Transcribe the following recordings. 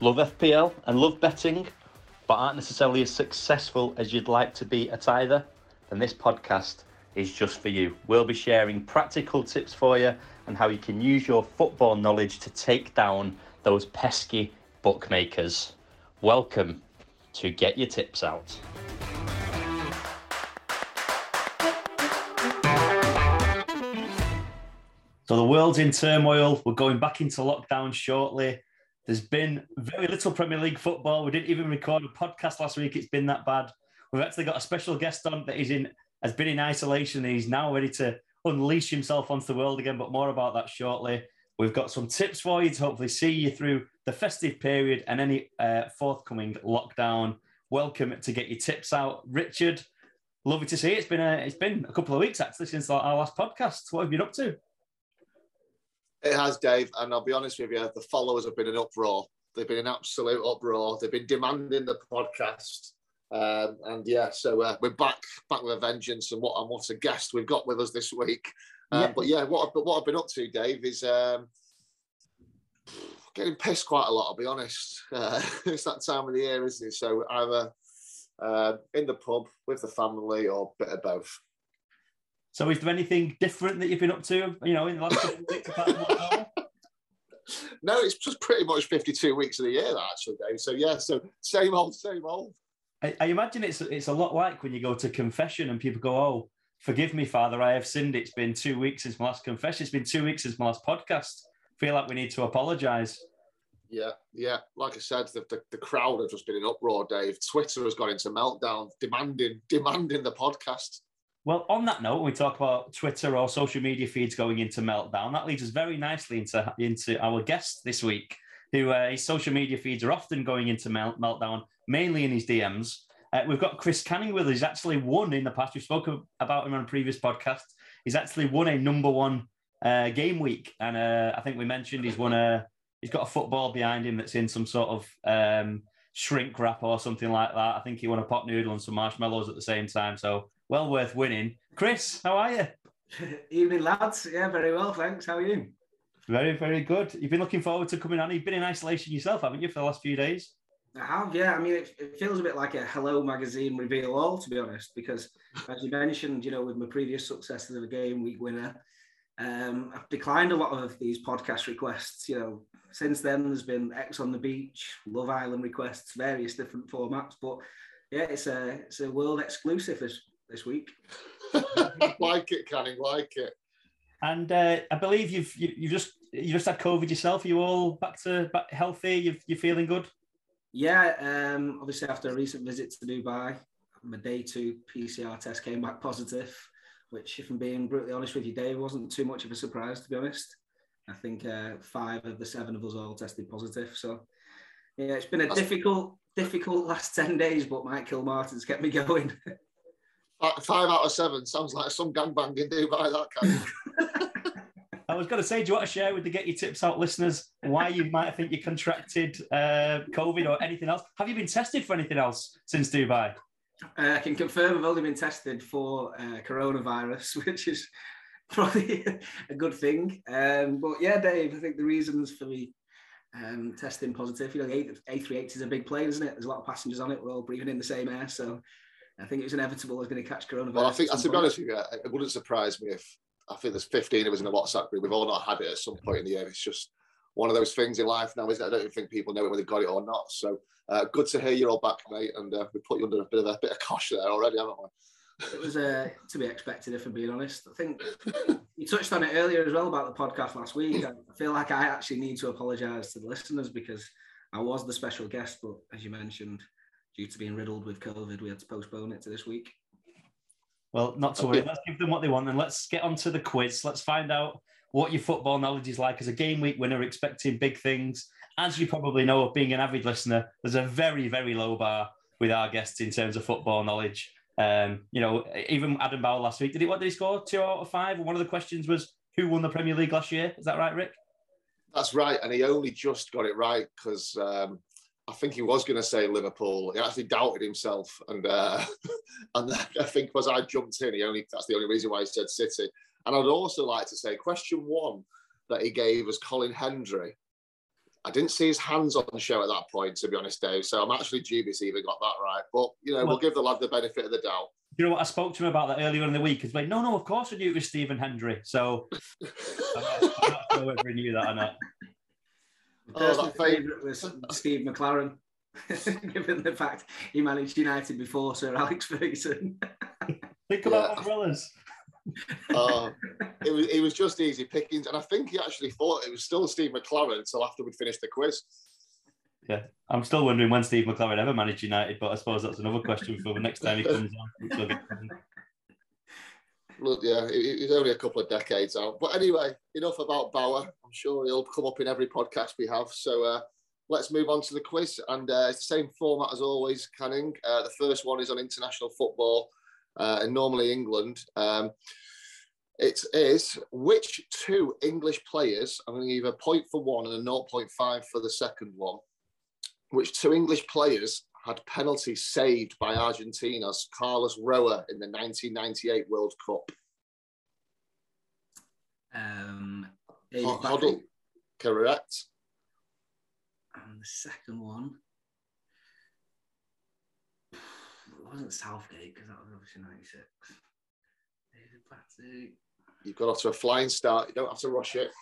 Love FPL and love betting, but aren't necessarily as successful as you'd like to be at either? Then this podcast is just for you. We'll be sharing practical tips for you and how you can use your football knowledge to take down those pesky bookmakers. Welcome to Get Your Tips Out. So the world's in turmoil. We're going back into lockdown shortly. There's been very little Premier League football. We didn't even record a podcast last week. It's been that bad. We've actually got a special guest on that has been in isolation. And he's now ready to unleash himself onto the world again, but more about that shortly. We've got some tips for you to hopefully see you through the festive period and any forthcoming lockdown. Welcome to Get Your Tips Out. Richard, lovely to see you. It's been a couple of weeks actually since our last podcast. What have you been up to? It has, Dave, and I'll be honest with you, the followers have been in uproar. They've been in absolute uproar. They've been demanding the podcast. So we're back with a vengeance, and what a guest we've got with us this week. But what I've been up to, Dave, is getting pissed quite a lot, I'll be honest. It's that time of the year, isn't it? So either in the pub with the family or a bit of both. So is there anything different that you've been up to, in the last couple of weeks? No, it's just pretty much 52 weeks of the year, actually, Dave. So same old. I imagine it's a lot like when you go to confession and people go, "Oh, forgive me, Father, I have sinned. It's been 2 weeks since my last confession. It's been 2 weeks since my last podcast. I feel like we need to apologise." Yeah. Like I said, the crowd have just been in uproar, Dave. Twitter has gone into meltdown, demanding the podcast. Well, on that note, when we talk about Twitter or social media feeds going into meltdown, that leads us very nicely into our guest this week, who his social media feeds are often going into meltdown, mainly in his DMs. We've got Chris Canning with us. He's actually won in the past. We spoke about him on a previous podcast. He's actually won a number one game week. And I think we mentioned he's got a football behind him that's in some sort of shrink wrap or something like that. I think he won a pot noodle and some marshmallows at the same time. So well worth winning. Chris, how are you? Evening, lads. Yeah, very well, thanks. How are you? Very, very good. You've been looking forward to coming on. You've been in isolation yourself, haven't you, for the last few days? I have, yeah. I mean, it feels a bit like a Hello Magazine reveal all, to be honest, because as you mentioned, with my previous success as a game week winner, I've declined a lot of these podcast requests. Since then, there's been X on the Beach, Love Island requests, various different formats. But yeah, it's a world exclusive this week. Like it, Canning, like it. And I believe you've just had COVID yourself. Are you all back healthy? You're feeling good? Yeah. Obviously, after a recent visit to Dubai, my day 2 PCR test came back positive, which, if I'm being brutally honest with you, Dave, wasn't too much of a surprise, to be honest. I think 5 of the 7 of us all tested positive. So yeah, it's been a difficult last 10 days, but Mike Kilmartin's kept me going. 5 out of 7 sounds like some gangbang in Dubai, that kind of. I was going to say, do you want to share with the Get Your Tips Out listeners why you might think you contracted COVID or anything else? Have you been tested for anything else since Dubai? I can confirm I've only been tested for coronavirus, which is probably a good thing. But yeah, Dave, I think the reasons for me testing positive, A380 is a big plane, isn't it? There's a lot of passengers on it. We're all breathing in the same air, so I think it was inevitable I was going to catch coronavirus. Well, I think, to be honest with you, it wouldn't surprise me if, I think there's 15 of us in a WhatsApp group. We've all not had it at some point in the year. It's just one of those things in life now, isn't it? I don't even think people know whether they got it or not. So good to hear you're all back, mate. And we put you under a bit of cosh there already, haven't we? It was to be expected, if I'm being honest. I think you touched on it earlier as well about the podcast last week. I feel like I actually need to apologise to the listeners because I was the special guest, but as you mentioned, due to being riddled with COVID, we had to postpone it to this week. Well, not to worry. Let's give them what they want and let's get on to the quiz. Let's find out what your football knowledge is like as a game week winner, expecting big things. As you probably know, being an avid listener, there's a very, very low bar with our guests in terms of football knowledge. Even Adam Bauer last week, what did he score? 2 out of 5? And one of the questions was, who won the Premier League last year? Is that right, Rick? That's right. And he only just got it right because I think he was going to say Liverpool. He actually doubted himself. And I think as I jumped in, that's the only reason why he said City. And I'd also like to say question 1 that he gave was Colin Hendry. I didn't see his hands on the show at that point, to be honest, Dave. So I'm actually dubious he even got that right. But, we'll give the lad the benefit of the doubt. You know what? I spoke to him about that earlier in the week. He's like, no, of course I knew it was Stephen Hendry. So I'm not sure whether he knew that or not. Personal favourite was Steve McLaren, given the fact he managed United before Sir Alex Ferguson. Think about umbrellas. It was just easy pickings, and I think he actually thought it was still Steve McLaren until after we'd finished the quiz. Yeah, I'm still wondering when Steve McLaren ever managed United, but I suppose that's another question for the next time he comes on. Look, yeah, he's only a couple of decades out. But anyway, enough about Bauer. I'm sure he'll come up in every podcast we have. So let's move on to the quiz. And it's the same format as always, Canning. The first one is on international football and normally England. It is which two English players, I'm going to give a point for one and a 0.5 for the second one. Which two English players had penalties saved by Argentina's Carlos Roa in the 1998 World Cup? Hoddle, correct. And the second one, it wasn't Southgate because that was obviously 96. David Batty. You've got off to a flying start. You don't have to rush it.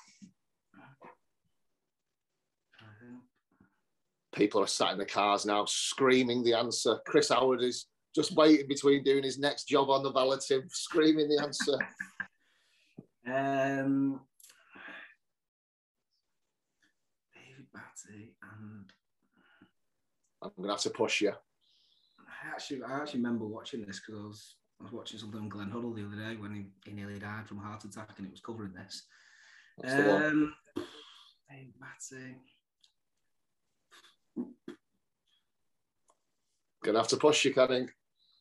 People are sat in the cars now screaming the answer. Chris Howard is just waiting between doing his next job on the balloting, screaming the answer. David Batty and... I'm going to have to push you. I actually remember watching this because I was watching something on Glenn Huddle the other day when he nearly died from a heart attack and it was covering this. That's the one. David Batty... Gonna have to push you, Canning.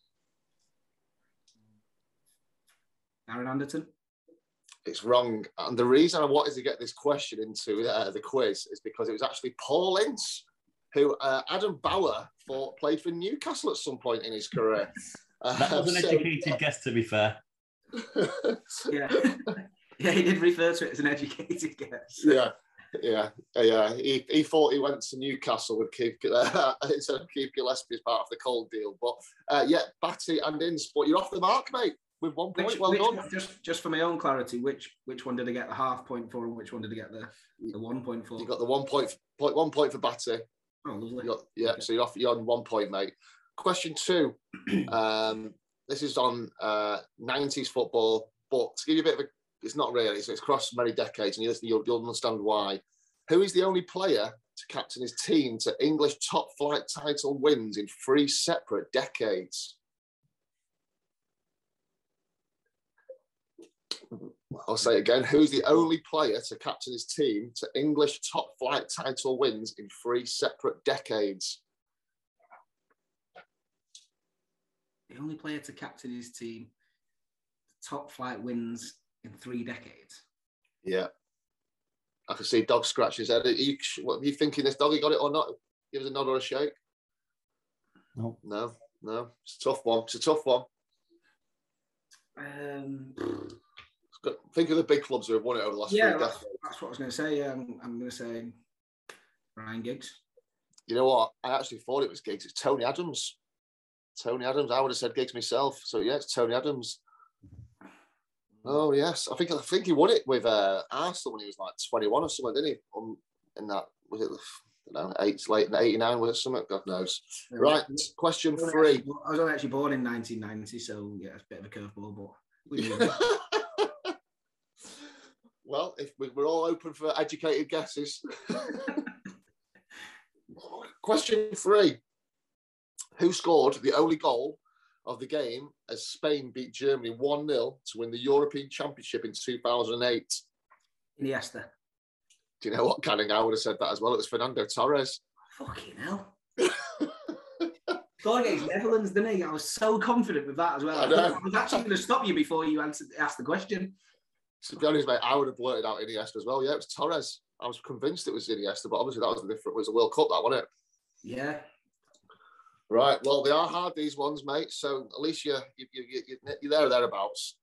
Aaron Anderton? It's wrong. And the reason I wanted to get this question into the quiz is because it was actually Paul Ince, who Adam Bauer played for Newcastle at some point in his career. That was an educated guess, to be fair. Yeah. Yeah, he did refer to it as an educated guess. Yeah. He thought he went to Newcastle with Keith instead of Keith Gillespie as part of the Cold deal. But Batty and Ince, but you're off the mark, mate, with 1 point. Well done. Just for my own clarity, which one did I get the half point for, and which one did I get the 1 point for? You got the 1 point for Batty. Oh, lovely. Okay. So you're on 1 point, mate. Question 2. This is on 90s football, but to give you a bit of a, it's not really, so it's across many decades, and you'll understand why. Who is the only player to captain his team to English top-flight title wins in 3 separate decades? I'll say it again. Who's the only player to captain his team to English top-flight title wins in 3 separate decades? The only player to captain his team top-flight wins in 3 decades. Yeah. I can see Dog scratch his head. Are you thinking this doggy got it or not? Give us a nod or a shake. No. It's a tough one. Think of the big clubs who have won it over the last 3 decades. That's what I was going to say. I'm going to say Ryan Giggs. You know what? I actually thought it was Giggs. It's Tony Adams. I would have said Giggs myself. So yeah, it's Tony Adams. Oh yes, I think he won it with Arsenal when he was like 21 or something, didn't he? In that, was it? I don't know, late 89 was it something? God knows. Yeah, right, question 3. I was actually born in 1990, so yeah, it's a bit of a curveball, but we knew it. Well, if we're all open for educated guesses. Question 3. Who scored the only goal of the game as Spain beat Germany 1-0 to win the European Championship in 2008? Iniesta. Do you know what, Canning? I would have said that as well. It was Fernando Torres. Fucking hell. Scored against Netherlands, didn't he? I was so confident with that as well. I was actually going to stop you before you asked the question. To be honest, mate, I would have blurted out Iniesta as well. Yeah, it was Torres. I was convinced it was Iniesta, but obviously that was it was a World Cup, that, wasn't it? Yeah. Right, well, they are hard, these ones, mate. So at least you're there or thereabouts.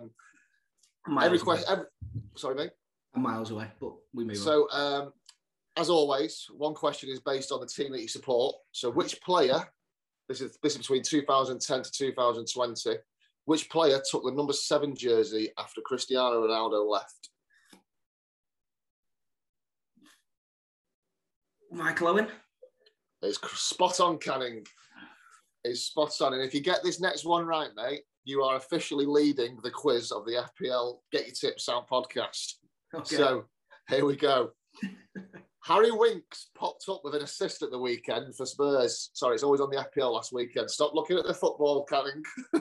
Every question, sorry, mate. I'm miles away, but we move on. So as always, one question is based on the team that you support. So which player, this is between 2010 to 2020, which player took the number 7 jersey after Cristiano Ronaldo left? Michael Owen. It's spot on, Canning. It's spot on. And if you get this next one right, mate, you are officially leading the quiz of the FPL Get Your Tips Out podcast. Okay. So here we go. Harry Winks popped up with an assist at the weekend for Spurs. Sorry, it's always on the FPL last weekend. Stop looking at the football, Canning.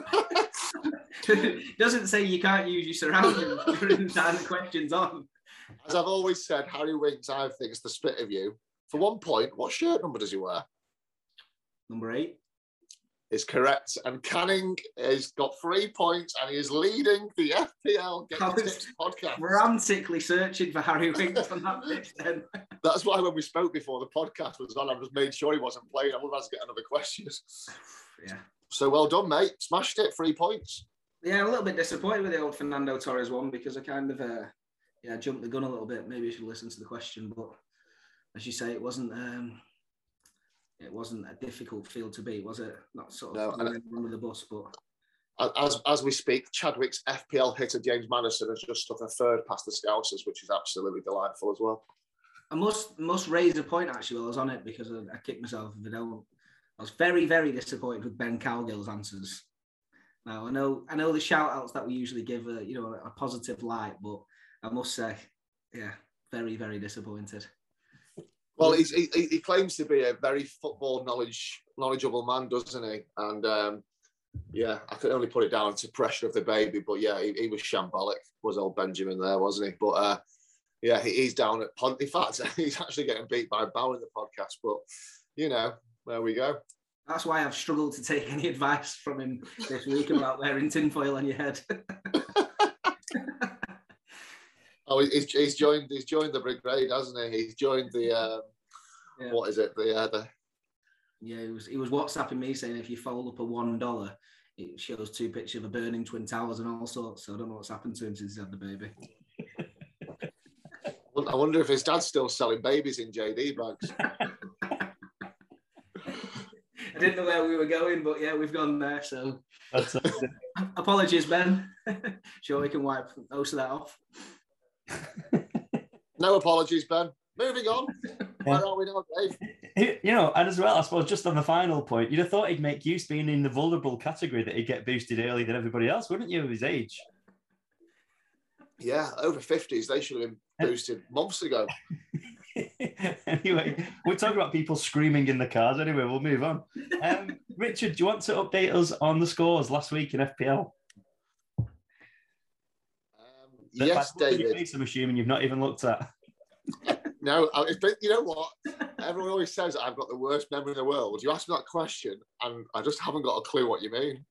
Doesn't say you can't use your surroundings during the time the question's on. As I've always said, Harry Winks, I think, is the spit of you. For 1 point, what shirt number does he wear? Number 8. Is correct. And Canning has got 3 points and he is leading the FPL Get Your Tips podcast. Frantically searching for Harry Winks on that pitch then. That's why when we spoke before the podcast was on, I just made sure he wasn't playing. I would have to get another question. Yeah. So well done, mate. Smashed it. 3 points. Yeah, I'm a little bit disappointed with the old Fernando Torres one because I kind of jumped the gun a little bit. Maybe I should listen to the question, but as you say, it wasn't a difficult field to beat, was it? Not sort of under the bus, but as we speak, Chadwick's FPL hitter James Madison has just stuck a third past the Scousers, which is absolutely delightful as well. I must raise a point actually while I was on it because I kicked myself if I don't. I was very, very disappointed with Ben Cowgill's answers. Now I know the shout outs that we usually give a positive light, but I must say, yeah, very, very disappointed. Well, he claims to be a very football knowledgeable man, doesn't he? And I could only put it down to pressure of the baby. But yeah, he was shambolic, was old Benjamin there, wasn't he? But he's down at punt. In fact, he's actually getting beat by Bow in the podcast. But there we go. That's why I've struggled to take any advice from him this week about wearing tinfoil on your head. Oh, he's joined the brigade, hasn't he? He's joined the what is it? He was WhatsApping me saying if you fold up a $1, it shows 2 pictures of a burning Twin Towers and all sorts. So I don't know what's happened to him since he's had the baby. I wonder if his dad's still selling babies in JD bags. I didn't know where we were going, but yeah, we've gone there. So apologies, Ben. Sure, we can wipe most of that off. No apologies, Ben. Moving on. Where are we now, Dave? And as well, I suppose, just on the final point, you'd have thought he'd make use, being in the vulnerable category, that he'd get boosted earlier than everybody else, wouldn't you, of his age? Yeah, over 50s, they should have been boosted months ago. Anyway, we're talking about people screaming in the cars. Anyway, we'll move on. Richard, do you want to update us on the scores last week in FPL? Yes, David. I'm assuming you've not even looked at. No, you know what? Everyone always says I've got the worst memory in the world. You ask me that question, and I just haven't got a clue what you mean.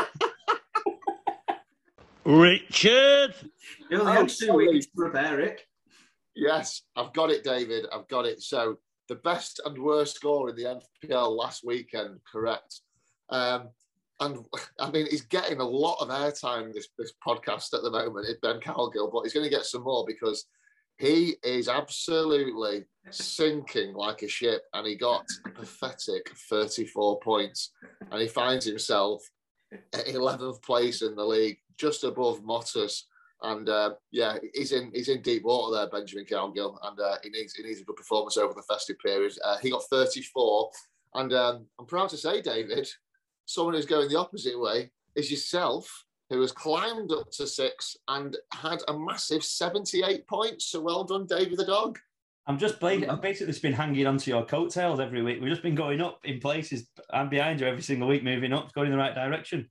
Richard! You only had 2 weeks to prepare, Rick. Yes, I've got it, David. I've got it. So the best and worst score in the FPL last weekend, correct. And I mean, he's getting a lot of airtime this podcast at the moment, Ben Cowgill, but he's going to get some more because he is absolutely sinking like a ship, and he got a pathetic 34 points, and he finds himself at 11th place in the league, just above Mottas. And he's in deep water there, Benjamin Cowgill, and he needs a good performance over the festive period. He got 34, and I'm proud to say, David, someone who's going the opposite way is yourself, who has climbed up to 6 and had a massive 78 points. So well done, David the dog. I've basically just been hanging onto your coattails every week. We've just been going up in places. I'm behind you every single week, moving up, going in the right direction.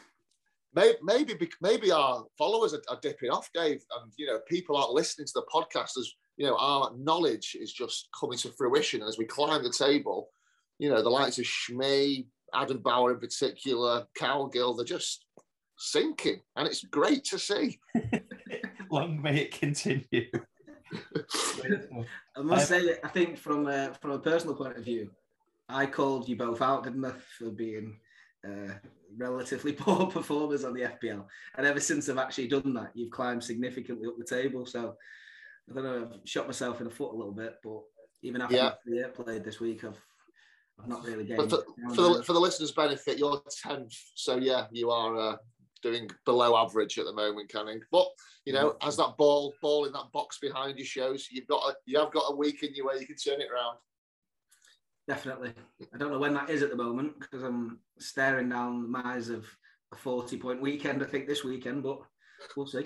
Maybe our followers are dipping off, Dave, and people aren't listening to the podcast as our knowledge is just coming to fruition as we climb the table. The likes of Schmee, Adam Bauer in particular, Cowgill, they're just sinking, and it's great to see. Long may it continue. I must say, I think from a personal point of view, I called you both out, didn't I, for being relatively poor performers on the FPL. And ever since I've actually done that, you've climbed significantly up the table. So I don't know, I've shot myself in the foot a little bit, but Even after the year played this week, I've not really gained. But for the listeners' benefit, you're 10th, so yeah, you are doing below average at the moment, Canning. But you know, as that ball in that box behind you shows, you have got a week in you where you can turn it around. Definitely. I don't know when that is at the moment because I'm staring down the miles of a 40-point weekend, I think, this weekend, but we'll see.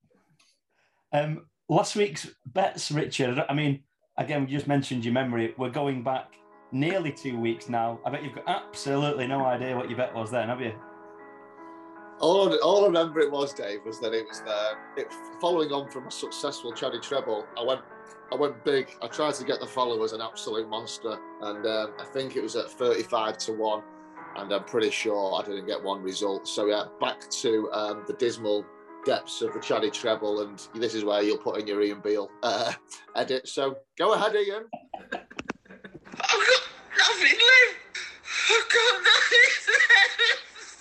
Last week's bets, Richard, I mean, again, we just mentioned your memory. We're going back nearly 2 weeks now. I bet you've got absolutely no idea what your bet was then, have you? All I remember it was, Dave, was that it was following on from a successful Chaddy treble. I went big. I tried to get the followers an absolute monster, and I think it was at 35-1, and I'm pretty sure I didn't get one result. So yeah, back to the dismal depths of the Chaddy treble, and this is where you'll put in your Ian Beale edit. So go ahead, Ian. I've got nothing left. I've got nothing left.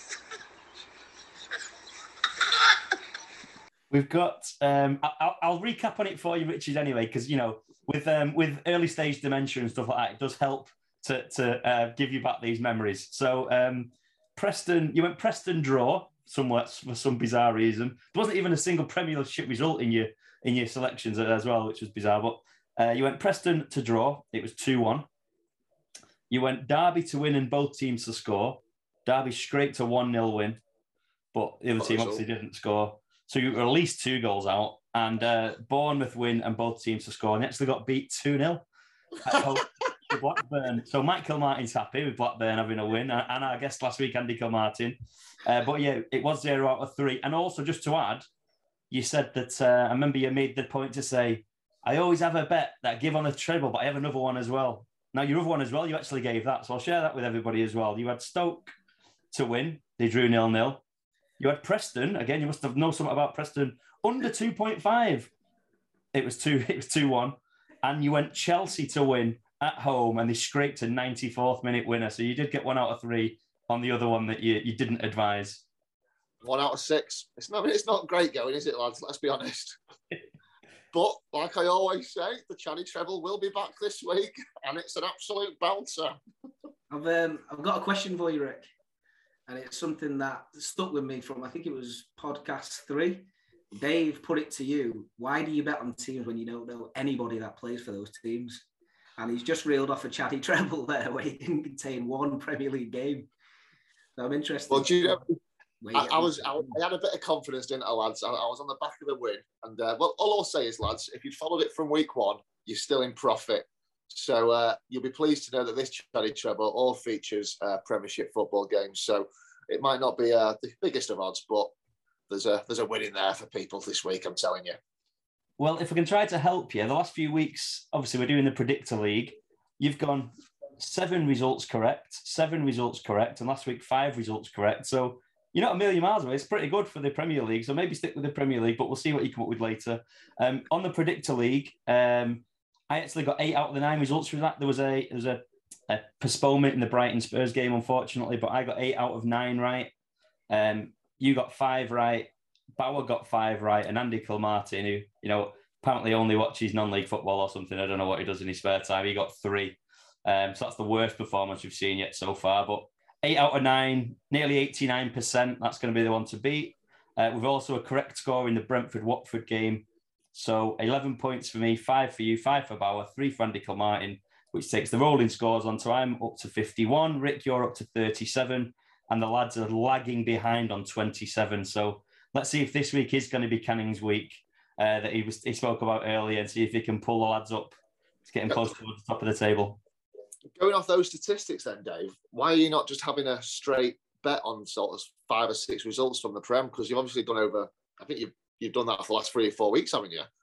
We've got. I'll recap on it for you, Richard. Anyway, because you know, with early stage dementia and stuff like that, it does help to give you back these memories. So, Preston, you went Preston draw somewhat for some bizarre reason. There wasn't even a single Premiership result in your selections as well, which was bizarre. But you went Preston to draw. It was 2-1. You went Derby to win and both teams to score. Derby scraped a 1-0 win, but the other team obviously didn't score. So you were at least 2 goals out, and Bournemouth win and both teams to score. And they actually got beat 2-0 at home to Blackburn. So Mike Kilmartin's happy with Blackburn having a win, and our guest last week, Andy Kilmartin. But yeah, it was 0 out of 3. And also, just to add, you said that I remember you made the point to say, I always have a bet that I give on a treble, but I have another one as well. Now, your other one as well, you actually gave that. So I'll share that with everybody as well. You had Stoke to win. They drew 0-0. You had Preston. Again, you must have known something about Preston. Under 2.5. It was 2-1. And you went Chelsea to win at home, and they scraped a 94th minute winner. So you did get 1 out of 3 on the other one that you didn't advise. 1 out of 6. It's not great going, is it, lads? Let's be honest. But like I always say, the Chaddy treble will be back this week, and it's an absolute bouncer. I've got a question for you, Rick. And it's something that stuck with me from, I think it was podcast 3. Dave put it to you. Why do you bet on teams when you don't know anybody that plays for those teams? And he's just reeled off a Chaddy treble there where he didn't contain one Premier League game. So I'm interested. Well, do you know, I had a bit of confidence, didn't I, lads? I was on the back of the win. And well, all I'll say is, lads, if you'd followed it from week 1, you're still in profit. So you'll be pleased to know that this Chaddy treble all features Premiership football games. So it might not be the biggest of odds, but there's a win in there for people this week, I'm telling you. Well, if we can try to help you, the last few weeks, obviously we're doing the Predictor League. You've gone 7 results correct, and last week 5 results correct. So you're not a million miles away. It's pretty good for the Premier League. So maybe stick with the Premier League, but we'll see what you come up with later. On the Predictor League, I actually got 8 out of the 9 results from that. There was a postponement in the Brighton Spurs game, unfortunately, but I got 8 out of 9 right. You got 5 right. Bauer got 5 right, and Andy Kilmartin, who apparently only watches non-league football or something. I don't know what he does in his spare time. He got 3. So that's the worst performance we've seen yet so far. But 8 out of 9, nearly 89%. That's going to be the one to beat. We've also a correct score in the Brentford-Watford game. So 11 points for me, 5 for you, 5 for Bauer, 3 for Andy Kilmartin, which takes the rolling scores on. So I'm up to 51. Rick, you're up to 37. And the lads are lagging behind on 27. So let's see if this week is going to be Canning's week that he spoke about earlier, and see if he can pull the lads up to get him close to the top of the table. Going off those statistics then, Dave, why are you not just having a straight bet on sort of 5 or 6 results from the Prem? Because you've obviously gone over, I think you've done that for the last 3 or 4 weeks, haven't you?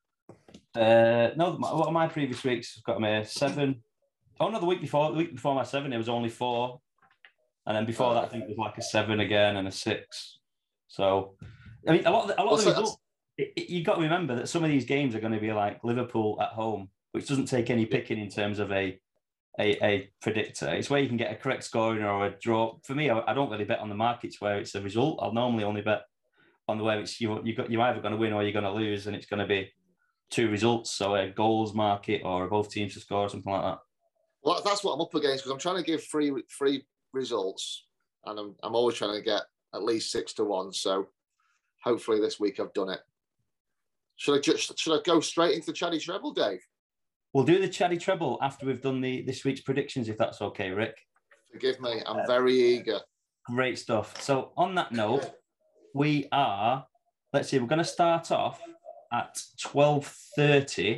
No, what are my previous weeks? I've got me 7. Oh no, the week before my 7, it was only 4. And then before that, I think it was like a 7 again and a 6. So, I mean, a lot of the results, you've got to remember that some of these games are going to be like Liverpool at home, which doesn't take any picking in terms of a predictor. It's where you can get a correct scoring or a draw. For me, I don't really bet on the markets where it's a result. I'll normally only bet on the way it's you're either going to win or you're going to lose, and it's going to be two results, so a goals market or both teams to score or something like that. Well, that's what I'm up against because I'm trying to give three results, and I'm always trying to get at least 6-1. So hopefully this week I've done it. Should I go straight into the Chatty Treble, Dave? We'll do the Chatty Treble after we've done this week's predictions, if that's okay, Rick. Forgive me, I'm very eager. Great stuff. So on that note, we're going to start off at 12:30,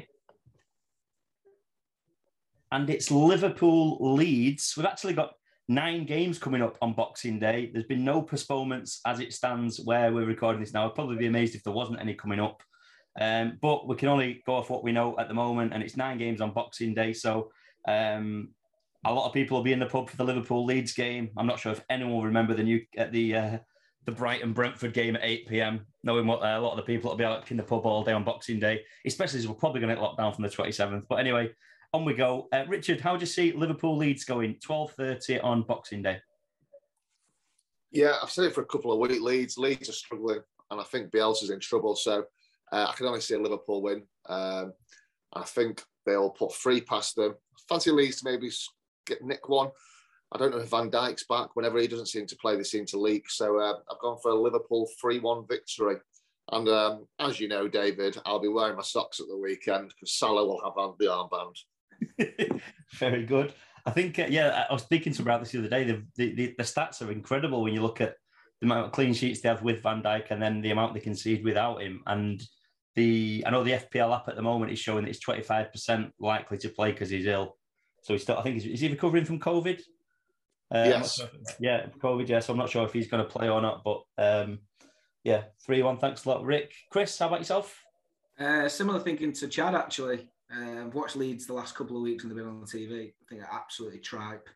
and it's Liverpool Leeds. We've actually got 9 games coming up on Boxing Day. There's been no postponements as it stands where we're recording this now. I'd probably be amazed if there wasn't any coming up. But we can only go off what we know at the moment, and it's 9 games on Boxing Day. So a lot of people will be in the pub for the Liverpool Leeds game. I'm not sure if anyone will remember the Brighton Brentford game at 8 p.m. Knowing what a lot of the people will be out in the pub all day on Boxing Day, especially as we're probably going to get locked down from the 27th. But anyway, on we go. Richard, how do you see Liverpool Leeds going? 12:30 on Boxing Day. Yeah, I've said it for a couple of weeks. Leeds are struggling, and I think Bielsa's in trouble. So I can only see a Liverpool win. I think they'll put 3 past them. Fancy Leeds to maybe nick one. I don't know if Van Dijk's back. Whenever he doesn't seem to play, they seem to leak. So I've gone for a Liverpool 3-1 victory. And as you know, David, I'll be wearing my socks at the weekend because Salah will have on the armband. Very good. I think, I was speaking to about this the other day. The stats are incredible when you look at the amount of clean sheets they have with Van Dijk and then the amount they concede without him. And I know the FPL app at the moment is showing that he's 25% likely to play because he's ill. So he's still, I think, is he recovering from COVID? Yes. COVID, yeah. So I'm not sure if he's going to play or not, but 3-1. Thanks a lot, Rick. Chris, how about yourself? Similar thinking to Chad, actually. I've watched Leeds the last couple of weeks and they've been on the TV. I think they're absolutely tripe.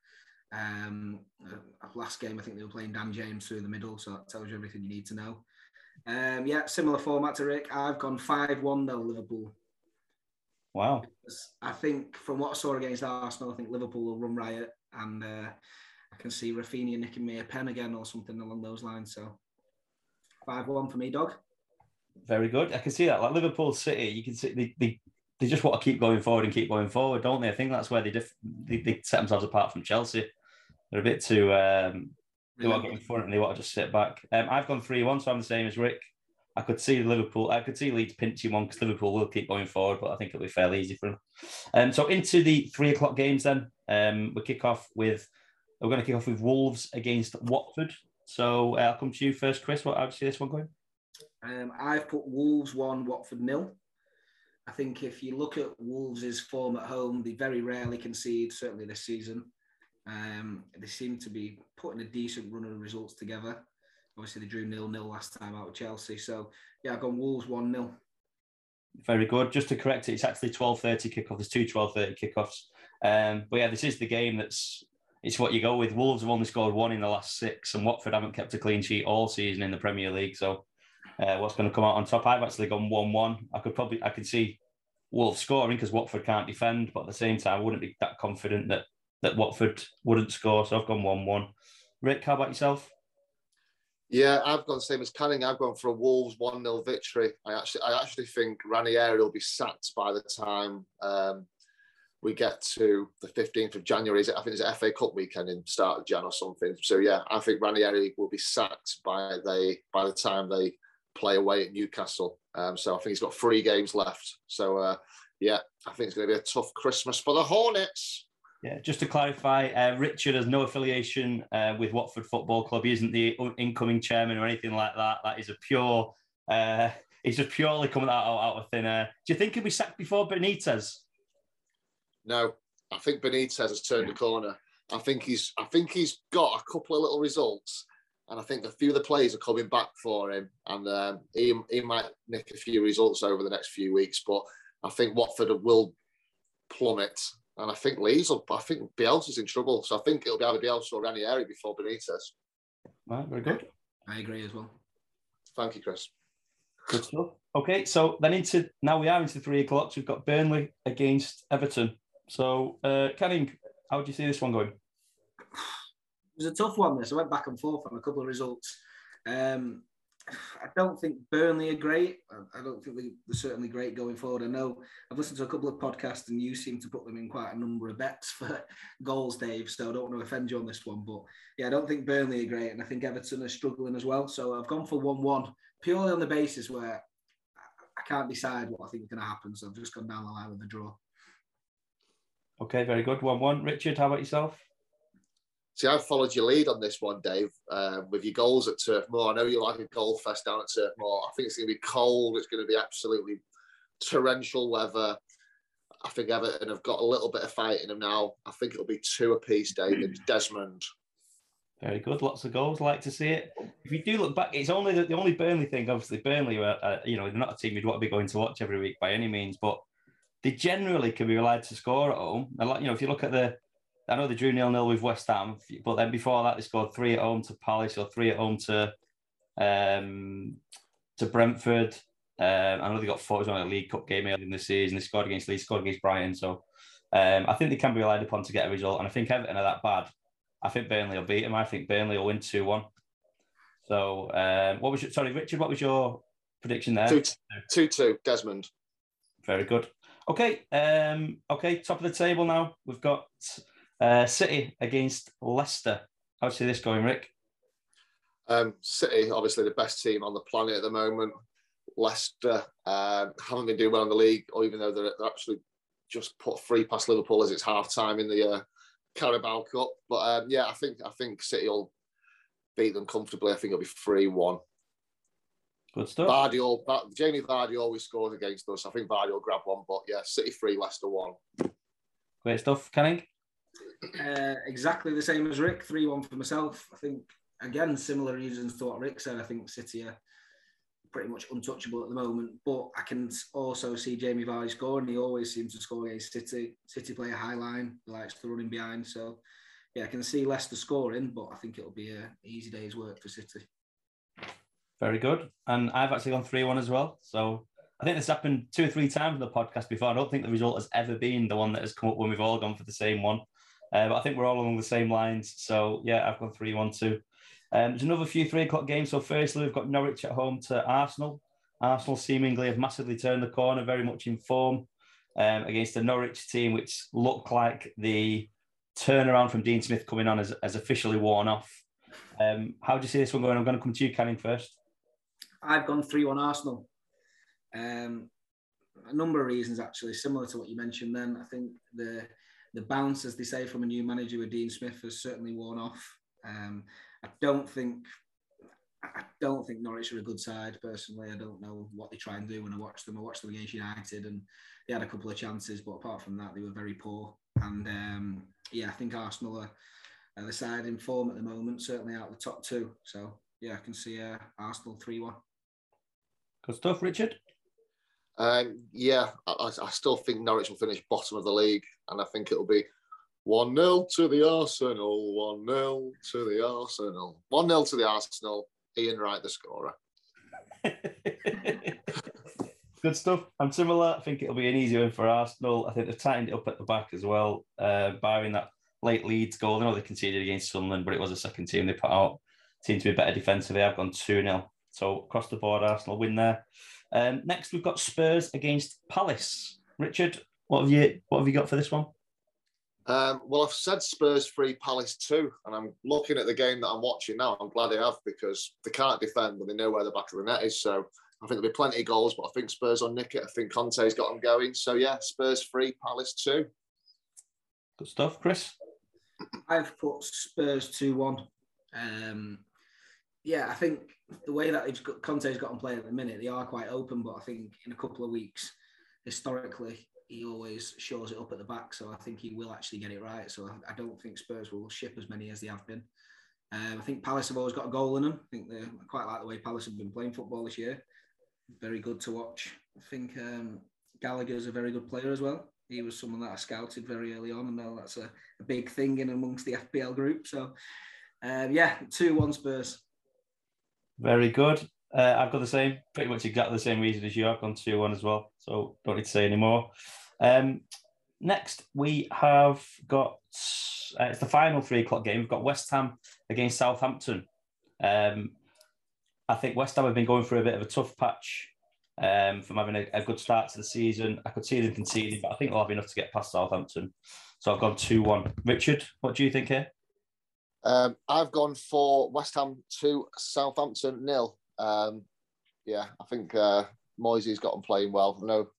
Last game, I think they were playing Dan James through the middle, so that tells you everything you need to know. Similar format to Rick. I've gone 5-1 though, Liverpool. Wow. I think from what I saw against Arsenal, I think Liverpool will run riot, and I can see Rafinha nicking me a pen again or something along those lines. So 5-1 for me, dog. Very good. I can see that. Like Liverpool City, you can see they just want to keep going forward, don't they? I think that's where they set themselves apart from Chelsea. They're a bit too they want to get in front and they want to just sit back. I've gone 3-1, so I'm the same as Rick. I could see Leeds pinching one because Liverpool will keep going forward, but I think it'll be fairly easy for them. So into the 3 o'clock games then. We're going to kick off with Wolves against Watford. So I'll come to you first, Chris. How do you see this one going? I've put Wolves 1, Watford 0. I think if you look at Wolves' form at home, they very rarely concede, certainly this season. They seem to be putting a decent run of results together. Obviously, they drew 0-0 last time out with Chelsea. So, I've gone Wolves 1-0. Very good. Just to correct it, it's actually 12:30 kickoff. There's 2 12:30 kickoffs. But this is the game it's what you go with. Wolves have only scored 1 in the last 6, and Watford haven't kept a clean sheet all season in the Premier League. So, what's going to come out on top? I've actually gone 1-1. I could see Wolves scoring because Watford can't defend, but at the same time, I wouldn't be that confident that Watford wouldn't score. So I've gone 1-1. Rick, how about yourself? Yeah, I've gone the same as Canning. I've gone for a Wolves 1-0 victory. I actually think Ranieri will be sacked by the time we get to the 15th of January. I think it's an FA Cup weekend in the start of Jan or something. So I think Ranieri will be sacked by the time they play away at Newcastle. So I think he's got 3 games left. So I think it's going to be a tough Christmas for the Hornets. Yeah, just to clarify, Richard has no affiliation with Watford Football Club. He isn't the incoming chairman or anything like that. That is a pure. He's just purely coming out of thin air. Do you think he'll be sacked before Benitez? No, I think Benitez has turned the corner. I think he's got a couple of little results, and I think a few of the players are coming back for him, and he might nick a few results over the next few weeks. But I think Watford will plummet. And I think Bielsa's in trouble. So I think it'll be either Bielsa or Ranieri before Benitez. Right, very good. I agree as well. Thank you, Chris. Good stuff. Okay, so then now we are into 3 o'clock. So we've got Burnley against Everton. So, Canning, how do you see this one going? It was a tough one, this. I went back and forth on a couple of results. I don't think Burnley are great. I don't think they're certainly great going forward. I know I've listened to a couple of podcasts and you seem to put them in quite a number of bets for goals, Dave. So I don't want to offend you on this one. But yeah, I don't think Burnley are great. And I think Everton are struggling as well. So I've gone for 1-1 purely on the basis where I can't decide what I think is going to happen. So I've just gone down the line with a draw. Okay, very good. 1-1. Richard, how about yourself? See, I've followed your lead on this one, Dave, with your goals at Turf Moor. I know you like a goal fest down at Turf Moor. I think it's going to be cold. It's going to be absolutely torrential weather. I think Everton have got a little bit of fight in them now. I think it'll be 2 apiece, David. Desmond. Very good. Lots of goals. Like to see it. If you do look back, it's only the only Burnley thing. Obviously, Burnley were, they're not a team you'd want to be going to watch every week by any means, but they generally can be relied to score at home. If you look at I know they drew 0-0 with West Ham, but then before that they scored 3 at home to Palace or 3 at home to Brentford. I know they got 4 on a League Cup game early in the season. They scored against Leeds, scored against Brighton. So I think they can be relied upon to get a result. And I think Everton are that bad. I think Burnley will beat them. I think Burnley will win 2-1. So Richard, what was your prediction there? 2-2, Desmond. Very good. Okay, top of the table now. We've got City against Leicester. How do you see this going, Rick? City, obviously the best team on the planet at the moment. Leicester haven't been doing well in the league, or even though they're actually just put 3 past Liverpool as it's half time in the Carabao Cup. But I think City will beat them comfortably. I think it'll be 3-1. Good stuff. Jamie Vardy always scores against us. I think Vardy will grab one, but yeah, City 3, Leicester 1. Great stuff, Canning. Exactly the same as Rick. 3-1 for myself. I think again similar reasons to what Rick said. I think City are pretty much untouchable at the moment, but I can also see Jamie Vardy scoring. He always seems to score against City. City play a high line. He likes to run in behind. So yeah, I can see Leicester scoring, but I think it'll be an easy day's work for City. Very good. And I've actually gone 3-1 as well. So I think this happened 2 or 3 times in the podcast before. I don't think the result has ever been the one that has come up when we've all gone for the same one. But I think we're all along the same lines. So, yeah, I've gone 3-1 too. There's another few 3 o'clock games. So, firstly, we've got Norwich at home to Arsenal. Arsenal seemingly have massively turned the corner, very much in form against a Norwich team which looked like the turnaround from Dean Smith coming on has officially worn off. How do you see this one going? I'm going to come to you, Canning, first. I've gone 3-1 Arsenal. A number of reasons, actually, similar to what you mentioned then. I think the bounce, as they say, from a new manager with Dean Smith has certainly worn off. I don't think Norwich are a good side, personally. I don't know what they try and do when I watch them. I watched them against United and they had a couple of chances, but apart from that, they were very poor. And I think Arsenal are the side in form at the moment, certainly out of the top 2. So, yeah, I can see Arsenal 3-1. Good stuff, Richard. I still think Norwich will finish bottom of the league, and I think it'll be 1-0 to the Arsenal, 1-0 to the Arsenal. 1-0 to the Arsenal, Ian Wright the scorer. Good stuff. I'm similar. I think it'll be an easy win for Arsenal. I think they've tightened it up at the back as well, barring that late Leeds goal. I know they conceded against Sunderland, but it was a second team they put out. Seemed to be better defensively. I've gone 2-0. So across the board, Arsenal win there. Next, we've got Spurs against Palace. Richard, what have you got for this one? Well, I've said Spurs 3, Palace 2, and I'm looking at the game that I'm watching now. I'm glad I have, because they can't defend, but they know where the back of the net is. So I think there'll be plenty of goals, but I think Spurs will nick it. I think Conte's got them going. So yeah, Spurs 3, Palace 2. Good stuff, Chris. I've put Spurs 2-1. I think the way that Conte's got them playing at the minute, they are quite open, but I think in a couple of weeks, historically, he always shows it up at the back, so I think he will actually get it right. So I don't think Spurs will ship as many as they have been. I think Palace have always got a goal in them. I think I quite like the way Palace have been playing football this year. Very good to watch. I think Gallagher's a very good player as well. He was someone that I scouted very early on, and now that's a big thing in amongst the FPL group. So, 2-1 Spurs. Very good. I've got the same, pretty much exactly the same reason as you. I've gone 2-1 as well, so don't need to say any more. Next, we have got, it's the final 3 o'clock game. We've got West Ham against Southampton. I I think West Ham have been going through a bit of a tough patch from having a good start to the season. I could see them conceding, but I think they'll have enough to get past Southampton. So I've gone 2-1. Richard, what do you think here? I've gone for West Ham 2, Southampton 0. Yeah, I think Moisey's got them playing well. I know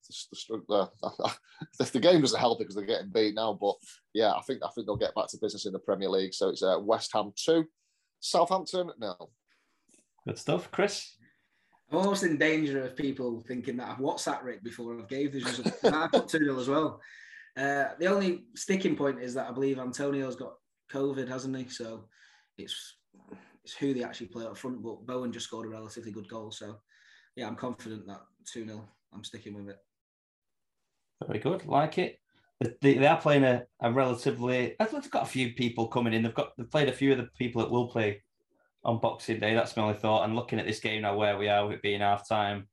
the game doesn't help it because they're getting beat now, but yeah, I think they'll get back to business in the Premier League. So it's West Ham 2, Southampton 0. Good stuff, Chris. I'm almost in danger of people thinking that I've WhatsApp Rick before I've gave this result. I put 2-0 as well. The only sticking point is that I believe Antonio's got COVID, hasn't he? So it's who they actually play up front. But Bowen just scored a relatively good goal. So yeah, I'm confident that 2-0. I'm sticking with it. Very good. Like it. They are playing a relatively... I think they've got a few people coming in. They've played a few of the people that will play on Boxing Day. That's my only thought. And looking at this game now, where we are with it being half-time,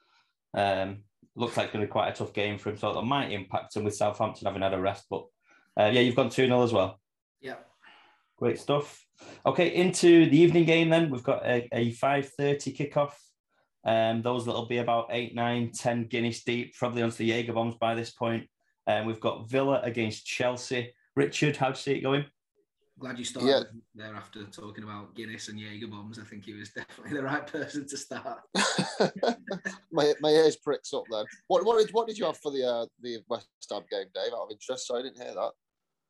looks like it's going to be quite a tough game for him. So that might impact him with Southampton having had a rest. But yeah, you've gone 2-0 as well. Yeah. Great stuff. Okay, into the evening game then. We've got a 5:30 kickoff. Those that'll be about 8, 9, 10 Guinness deep, probably onto the Jaeger bombs by this point. We've got Villa against Chelsea. Richard, how do you see it going? Glad you started there after talking about Guinness and Jaeger bombs. I think he was definitely the right person to start. my ears pricks up then. What did you have for the West Ham game, Dave? Out of interest, so I didn't hear that.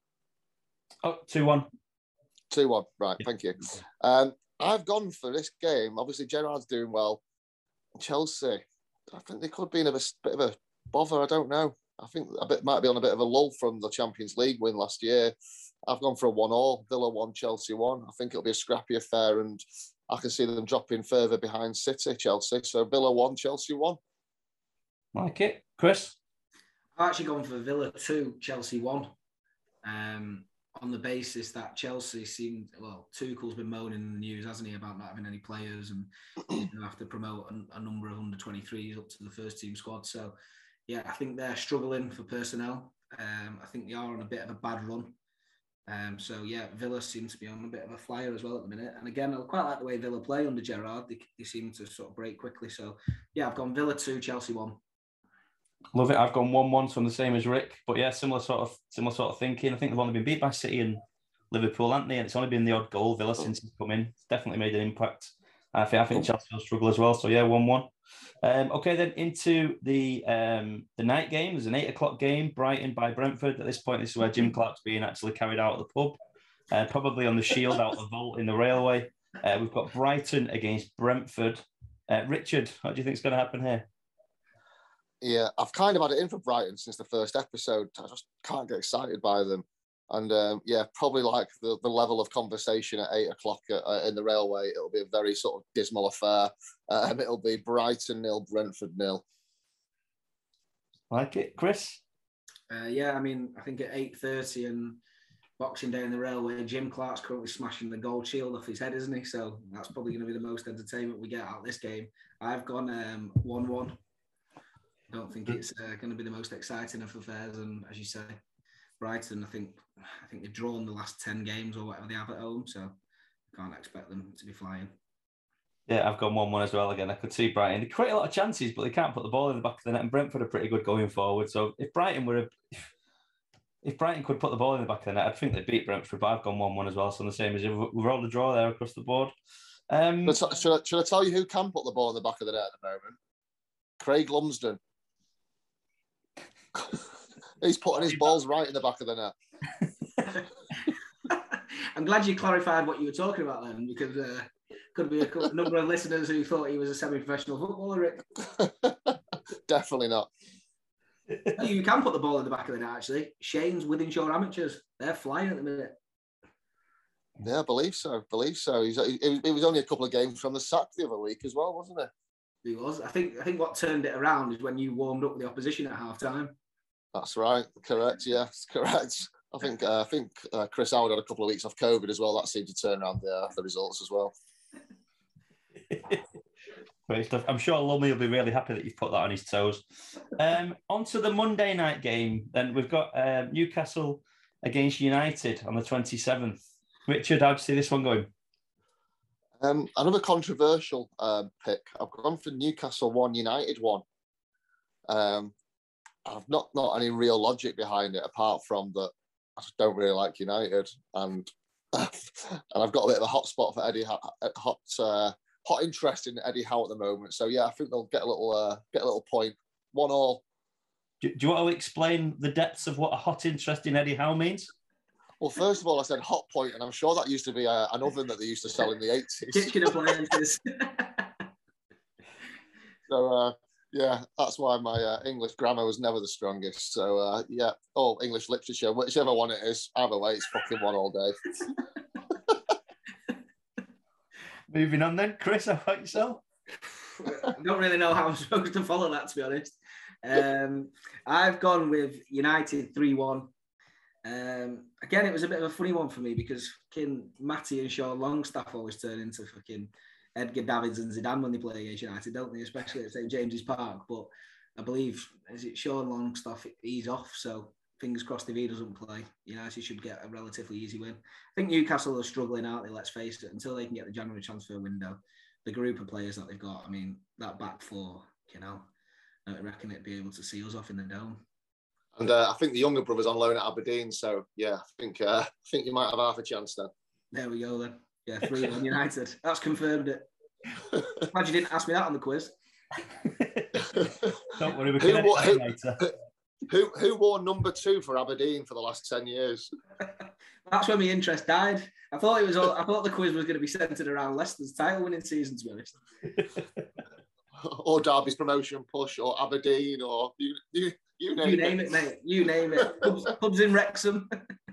Oh, 2-1. 2-1, right, thank you. I've gone for this game. Obviously, Gerrard's doing well. Chelsea, I think they could be in a bit of a bother. I don't know. I think might be on a bit of a lull from the Champions League win last year. I've gone for a 1-1. Villa 1, Chelsea 1. I think it'll be a scrappy affair, and I can see them dropping further behind City, Chelsea. So Villa 1, Chelsea 1. Like it. Chris? I've actually gone for Villa 2, Chelsea 1. On the basis that Chelsea seemed, Tuchel's been moaning in the news, hasn't he, about not having any players, and he's going to have to promote a number of under-23s up to the first team squad. So, yeah, I think they're struggling for personnel. I think they are on a bit of a bad run. So, yeah, Villa seem to be on a bit of a flyer as well at the minute. And again, I quite like the way Villa play under Gerrard. They seem to sort of break quickly. So, yeah, I've gone Villa 2, Chelsea 1. Love it. I've gone 1-1, so I'm the same as Rick. But yeah, similar sort of thinking. I think they've only been beat by City and Liverpool, haven't they? And it's only been the odd goal. Villa since he's come in. It's definitely made an impact. I think Chelsea will struggle as well. So yeah, 1-1. Okay, then into the night game. There's an 8:00 game, Brighton by Brentford. At this point, this is where Jim Clark's being actually carried out at the pub, probably on the shield out the vault in the railway. We've got Brighton against Brentford. Richard, what do you think is going to happen here? Yeah, I've kind of had it in for Brighton since the first episode. I just can't get excited by them. And yeah, probably like the level of conversation at 8:00 in the railway, it'll be a very sort of dismal affair. It'll be Brighton 0, Brentford 0. Like it, Chris? Yeah, I mean, I think at 8:30 and Boxing Day in the railway, Jim Clark's currently smashing the gold shield off his head, isn't he? So that's probably going to be the most entertainment we get out of this game. I've gone 1-1. I don't think it's going to be the most exciting of affairs, and as you say, Brighton, I think they've drawn the last 10 games or whatever they have at home, so I can't expect them to be flying. Yeah, I've gone 1-1 as well. Again, I could see Brighton. They create a lot of chances, but they can't put the ball in the back of the net, and Brentford are pretty good going forward. So if Brighton could put the ball in the back of the net, I'd think they'd beat Brentford, but I've gone 1-1 as well. So the same as you. We've rolled a draw there across the board. Should I tell you who can put the ball in the back of the net at the moment? Craig Lumsden. He's putting his balls right in the back of the net. I'm glad you clarified what you were talking about then, because could be a number of listeners who thought he was a semi-professional footballer, Rick. Definitely not. You can put the ball in the back of the net, actually. Shane's Wythenshawe Amateurs. They're flying at the minute. Yeah, I believe so. He was only a couple of games from the sack the other week as well, wasn't he? He was. I think what turned it around is when you warmed up the opposition at half-time. That's right. Correct. Yes, correct. I think Chris Howard had a couple of weeks off COVID as well. That seemed to turn around the results as well. Great stuff. I'm sure Lumley will be really happy that you've put that on his toes. On to the Monday night game. Then we've got Newcastle against United on the 27th. Richard, how do you see this one going? Another controversial pick. I've gone for Newcastle 1, United 1. I've not any real logic behind it apart from that I just don't really like United, and I've got a bit of a hot spot for Eddie, hot interest in Eddie Howe at the moment. So yeah, I think they'll get a little point. 1-1. Do you want to explain the depths of what a hot interest in Eddie Howe means? Well, first of all, I said hot point, and I'm sure that used to be an oven that they used to sell in the 80s. Kitchen appliances. So, yeah, that's why my English grammar was never the strongest. So, yeah, English literature, whichever one it is, either way, it's fucking 1 all day. Moving on then, Chris, how about yourself? I don't really know how I'm supposed to follow that, to be honest. I've gone with United 3-1. Again, it was a bit of a funny one for me because fucking Matty and Sean Longstaff always turn into fucking Edgar Davids and Zidane when they play against United, don't they? Especially at St James's Park. But I believe, is it Sean Longstaff? He's off, so fingers crossed if he doesn't play, United should get a relatively easy win. I think Newcastle are struggling, aren't they? Let's face it. Until they can get the January transfer window, the group of players that they've got, I mean, that back four, I reckon it'd be able to see us off in the Dome. And I think the younger brother's on loan at Aberdeen, so yeah, I think you might have half a chance then. There we go then. Yeah, 3-1 United. That's confirmed it. Glad you didn't ask me that on the quiz. Don't worry, we can edit that later. Who wore number 2 for Aberdeen for the last 10 years? That's when my interest died. I thought the quiz was going to be centred around Leicester's title-winning season, to be honest. Or Derby's promotion push, or Aberdeen, or you name it, mate. You name it. Pubs in Wrexham.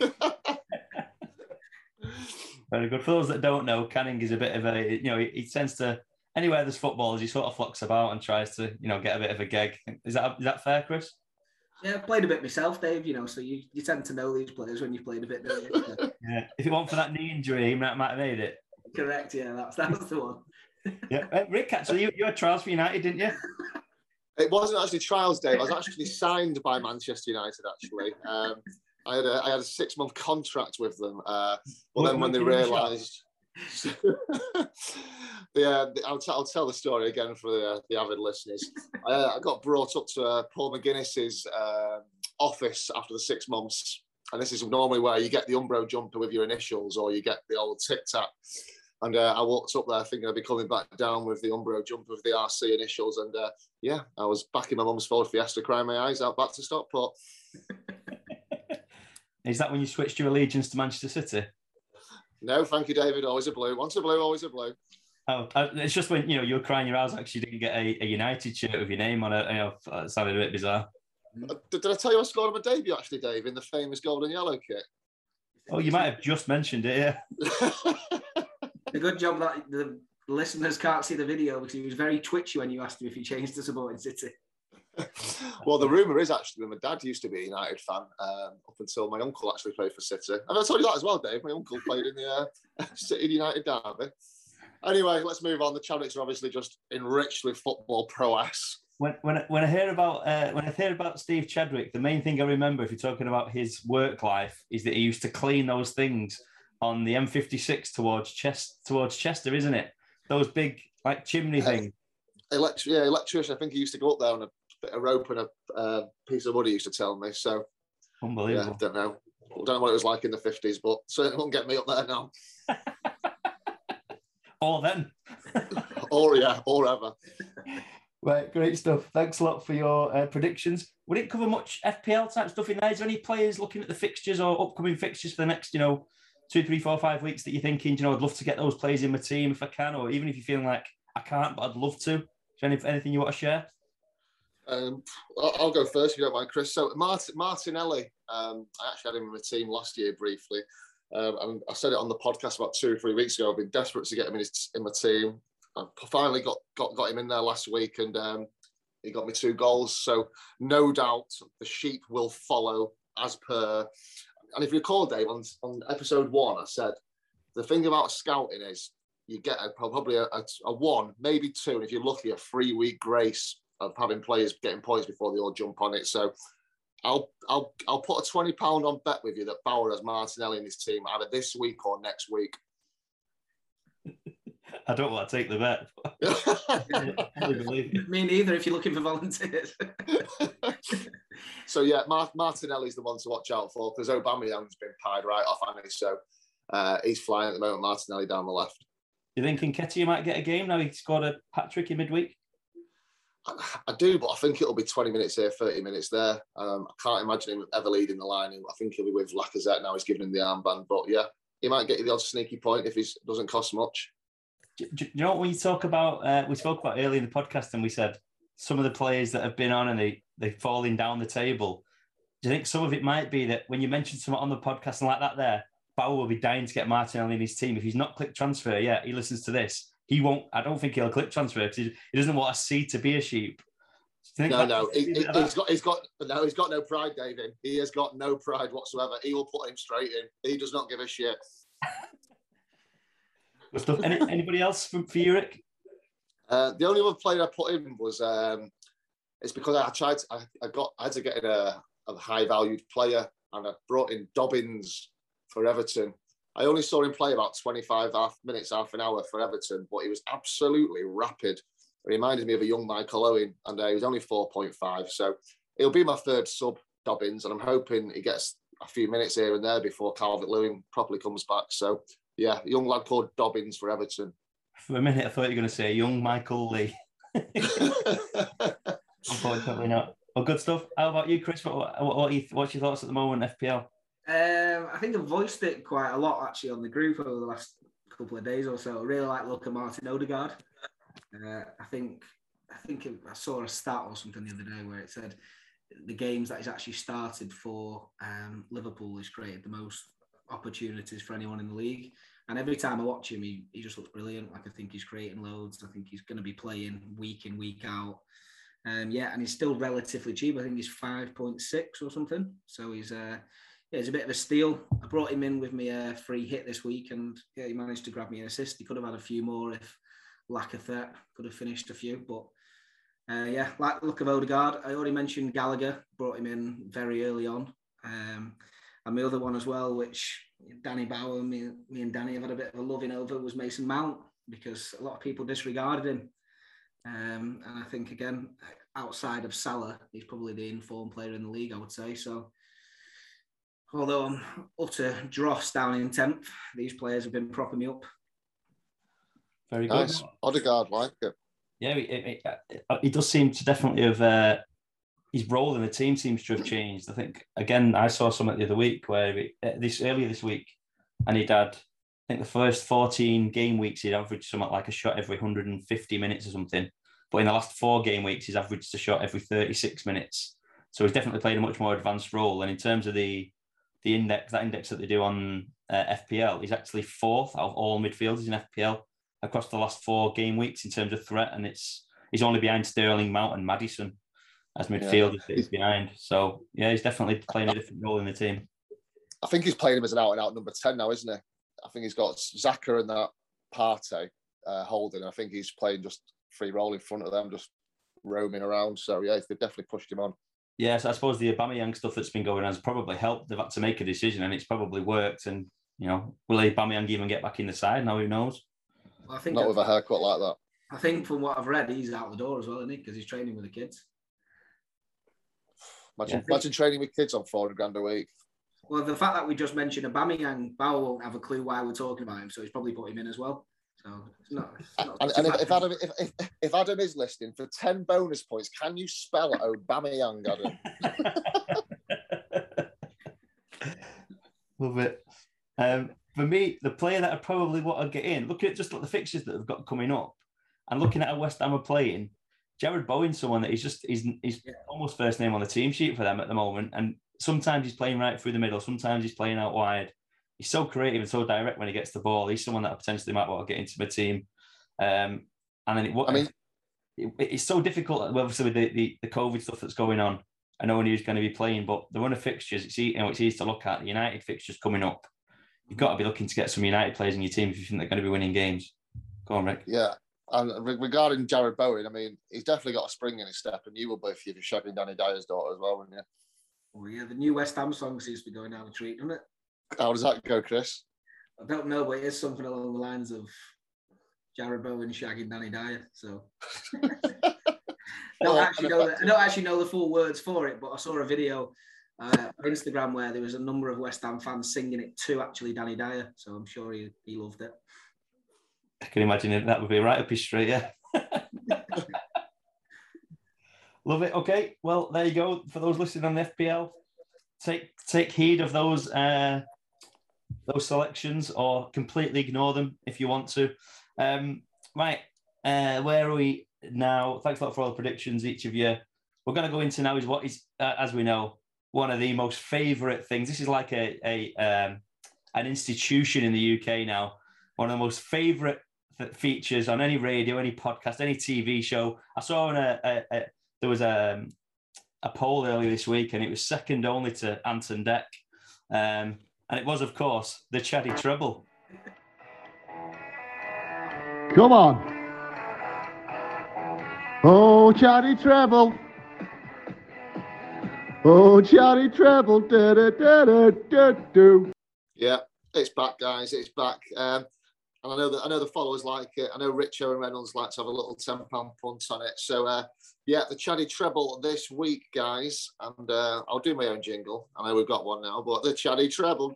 Very good. For those that don't know, Canning is a bit of a, he tends to, anywhere there's footballers, he sort of flocks about and tries to, get a bit of a gig. Is that fair, Chris? Yeah, I played a bit myself, Dave, so you tend to know these players when you've played a bit, don't you? Yeah. If it weren't for that knee injury, he might have made it. Correct, yeah, that's the one. Yeah, Rick, actually, you had trials for United, didn't you? It wasn't actually trials, Dave. I was actually signed by Manchester United, actually. I had a 6-month contract with them. But then when they realised... I'll tell the story again for the avid listeners. I got brought up to Paul McGuinness's office after the 6 months. And this is normally where you get the Umbro jumper with your initials, or you get the old Tic Tac. And I walked up there thinking I'd be coming back down with the Umbro jumper with the RC initials. And I was back in my mum's Ford Fiesta crying my eyes out back to Stockport. Is that when you switched your allegiance to Manchester City? No, thank you, David. Always a blue. Once a blue, always a blue. Oh, it's just when, you were crying your eyes out because you didn't get a United shirt with your name on it. It sounded a bit bizarre. Did I tell you I scored on my debut, actually, Dave, in the famous gold and yellow kit? Oh, you might have just mentioned it, yeah. A good job that the listeners can't see the video because he was very twitchy when you asked him if he changed to supporting City. Well, the rumour is actually that my dad used to be a United fan up until my uncle actually played for City. And I told you that as well, Dave. My uncle played in the City United derby. Anyway, let's move on. The Chadwicks are obviously just enriched with football prowess. When I hear about Steve Chadwick, the main thing I remember, if you're talking about his work life, is that he used to clean those things on the M56 towards Chester, isn't it? Those big chimney things. Electrician. I think he used to go up there on a bit of rope and a piece of wood. He used to tell me. So unbelievable. Yeah, don't know what it was like in the 50s, but certainly won't get me up there now. Or then. or ever. Right, great stuff. Thanks a lot for your predictions. We didn't cover much FPL type stuff in there. Is there any players looking at the fixtures or upcoming fixtures for the next, 2, 3, 4, 5 weeks that you're thinking, I'd love to get those players in my team if I can, or even if you're feeling like I can't, but I'd love to. Is there anything you want to share? I'll go first if you don't mind, Chris. So Martinelli, I actually had him in my team last year briefly. And I said it on the podcast about 2 or 3 weeks ago. I've been desperate to get him in my team. I finally got him in there last week, and he got me 2 goals. So no doubt the sheep will follow as per. And if you recall, Dave, on episode 1, I said the thing about scouting is you get probably a 1, maybe 2, and if you're lucky, a 3-week grace of having players getting points before they all jump on it. So I'll put a £20 on bet with you that Bauer has Martinelli in his team either this week or next week. I don't want to take the bet. I believe it. Me neither, if you're looking for volunteers. So, yeah, Martinelli's the one to watch out for because Aubameyang's been pied right off, hasn't he? So he's flying at the moment, Martinelli down the left. You think Nketiah might get a game now? He scored a hat-trick in midweek? I do, but I think it'll be 20 minutes here, 30 minutes there. I can't imagine him ever leading the line. I think he'll be with Lacazette now. He's giving him the armband. But, yeah, he might get you the odd sneaky point if he doesn't cost much. Do you know what we talk about? We spoke about earlier in the podcast and we said some of the players that have been on and they're falling down the table. Do you think some of it might be that when you mentioned someone on the podcast and like that there, Bauer will be dying to get Martinelli in his team. If he's not click transfer, yeah, he listens to this. He won't. I don't think he'll click transfer because he doesn't want a seed to be a sheep. No. He's got no pride, David. He has got no pride whatsoever. He will put him straight in. He does not give a shit. Good stuff. Anybody else for you, Rick? The only other player I put in was it's because I had to get in a high valued player and I brought in Dobbins for Everton. I only saw him play about 25 minutes, half an hour for Everton, but he was absolutely rapid. It reminded me of a young Michael Owen, and he was only 4.5. So it'll be my third sub, Dobbins, and I'm hoping he gets a few minutes here and there before Calvert-Lewin properly comes back. So, yeah, a young lad called Dobbins for Everton. For a minute, I thought you were going to say young Michael Lee. Unfortunately not. Well, good stuff. How about you, Chris? What's your thoughts at the moment, FPL? I think I've voiced it quite a lot actually on the group over the last couple of days or so. I really like looking at Martin Odegaard. I think I saw a stat or something the other day where it said the games that he's actually started for Liverpool has created the most opportunities for anyone in the league. And every time I watch him, he just looks brilliant. Like I think he's creating loads. I think he's going to be playing week in, week out. And he's still relatively cheap. I think he's 5.6 or something. So he's a bit of a steal. I brought him in with me a free hit this week, and he managed to grab me an assist. He could have had a few more if Lacazette could have finished a few. But like the look of Odegaard. I already mentioned Gallagher, brought him in very early on. And my other one as well, which Danny Bauer, me and Danny have had a bit of a loving over, was Mason Mount, because a lot of people disregarded him. And I think, again, outside of Salah, he's probably the informed player in the league, I would say. So, although I'm utter dross down in 10th, these players have been propping me up. Very good. Nice. Odegaard, like it. Yeah, he does seem to definitely have... his role in the team seems to have changed. I think, again, I saw something the other week where earlier this week, and he'd had, I think the first 14 game weeks, he'd averaged something like a shot every 150 minutes or something. But in the last 4 game weeks, he's averaged a shot every 36 minutes. So he's definitely played a much more advanced role. And in terms of the index that they do on FPL, he's actually 4th out of all midfielders in FPL across the last 4 game weeks in terms of threat. And he's only behind Sterling, Mount and Maddison as midfielders that he's behind. So, yeah, he's definitely playing a different role in the team. I think he's playing him as an out-and-out number 10 now, isn't he? I think he's got Xhaka and that Partey holding. I think he's playing just free roll in front of them, just roaming around. So, yeah, they've definitely pushed him on. Yes, I suppose the Aubameyang stuff that's been going on has probably helped. They've had to make a decision and it's probably worked. And, will Aubameyang even get back in the side now? Who knows? Well, I think not with a haircut like that. I think from what I've read, he's out the door as well, isn't he? Because he's training with the kids. Imagine training with kids on $400,000 a week. Well, the fact that we just mentioned Aubameyang, Bauer won't have a clue why we're talking about him, so he's probably put him in as well. So it's not if Adam is listening, for 10 bonus points, can you spell Aubameyang, Adam? Love it. For me, the player that I probably want to get in, looking at just the fixtures that have got coming up, and looking at how West Ham are playing, Jared Bowen's someone that he's almost first name on the team sheet for them at the moment. And sometimes he's playing right through the middle, sometimes he's playing out wide. He's so creative and so direct when he gets the ball. He's someone that I potentially might want to get into my team. It's so difficult, obviously, with the COVID stuff that's going on. I know when he's going to be playing, but the run of fixtures, it's easy to look at. The United fixtures coming up. You've got to be looking to get some United players in your team if you think they're going to be winning games. Go on, Rick. Yeah. And regarding Jared Bowen, I mean, he's definitely got a spring in his step, and you will be if you're shagging Danny Dyer's daughter as well, wouldn't you? Oh, yeah, the new West Ham song seems to be going down the treat, doesn't it? How does that go, Chris? I don't know, but it is something along the lines of Jared Bowen shagging Danny Dyer. So I Well, don't actually know the full words for it, but I saw a video on Instagram where there was a number of West Ham fans singing it to actually Danny Dyer. So I'm sure he loved it. I can imagine it. That would be right up his street, yeah. Love it. Okay, well, there you go. For those listening on the FPL, take heed of those selections, or completely ignore them if you want to. Right, where are we now? Thanks a lot for all the predictions, each of you. We're going to go into now is what is, as we know, one of the most favourite things. This is like an institution in the UK now. One of the most favourite features on any radio, any podcast, any TV show. I saw there was a poll earlier this week, and it was second only to Anton Deck. And it was, of course, the Chaddy Treble. Come on. Oh, Chaddy Treble. Oh, Chaddy Treble. Da-da-da-da-da-do. Yeah, it's back, guys. It's back. And I know the followers like it. I know Richo and Reynolds like to have a little £10 punt on it. So yeah, the Chaddy Treble this week, guys. And I'll do my own jingle. I know we've got one now, but the Chaddy Treble.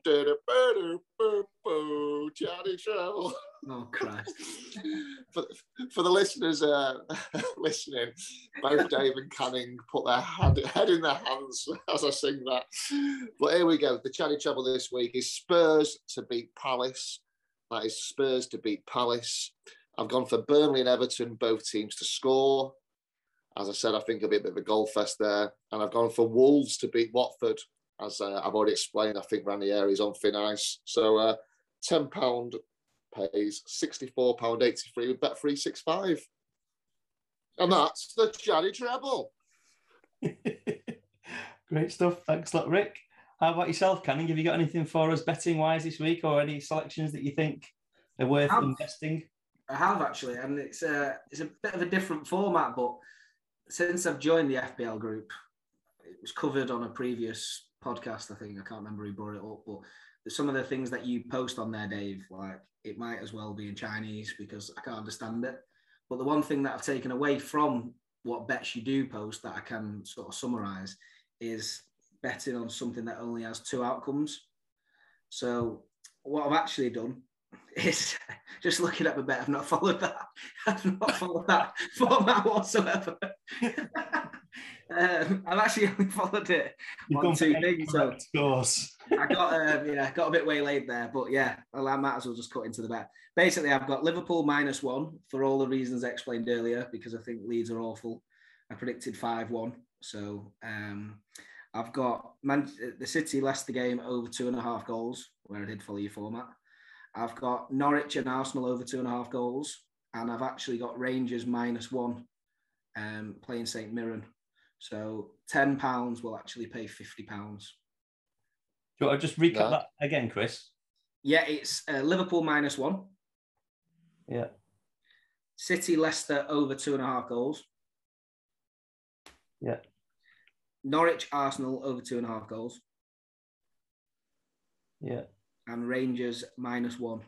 Chaddy Treble. Oh, Christ. For the listeners listening, both Dave and Canning put their head in their hands as I sing that. But here we go. The Chaddy Treble this week is Spurs to beat Palace. That is Spurs to beat Palace. I've gone for Burnley and Everton, both teams to score. As I said, I think it'll be a bit of a goal fest there. And I've gone for Wolves to beat Watford. As I've already explained, I think Ranieri's on thin ice. So £10 pays £64.83 with Bet365. And that's the Chaddy Treble. Great stuff. Thanks a lot, Rick. How about yourself, Canning? Have you got anything for us betting-wise this week, or any selections that you think are worth investing? I have, actually, and it's a bit of a different format, but since I've joined the FPL group, it was covered on a previous podcast, I think. I can't remember who brought it up, but some of the things that you post on there, Dave, like, it might as well be in Chinese because I can't understand it. But the one thing that I've taken away from what bets you do post that I can sort of summarize is betting on something that only has two outcomes. So what I've actually done is just looking at my bet. I've not followed that. I've not followed that format whatsoever. I've actually only followed it on two things. So I got a bit waylaid there, but yeah, I might as well just cut into the bet. Basically, I've got Liverpool -1 for all the reasons I explained earlier, because I think Leeds are awful. I predicted 5-1. So I've got the City-Leicester game over 2.5 goals, where I did follow your format. I've got Norwich and Arsenal over 2.5 goals, and I've actually got Rangers -1 playing St Mirren. So £10 will actually pay £50. Do you want to just recap that again, Chris? Yeah, it's Liverpool -1. Yeah. City-Leicester over 2.5 goals. Yeah. Norwich Arsenal over 2.5 goals. Yeah. And Rangers -1.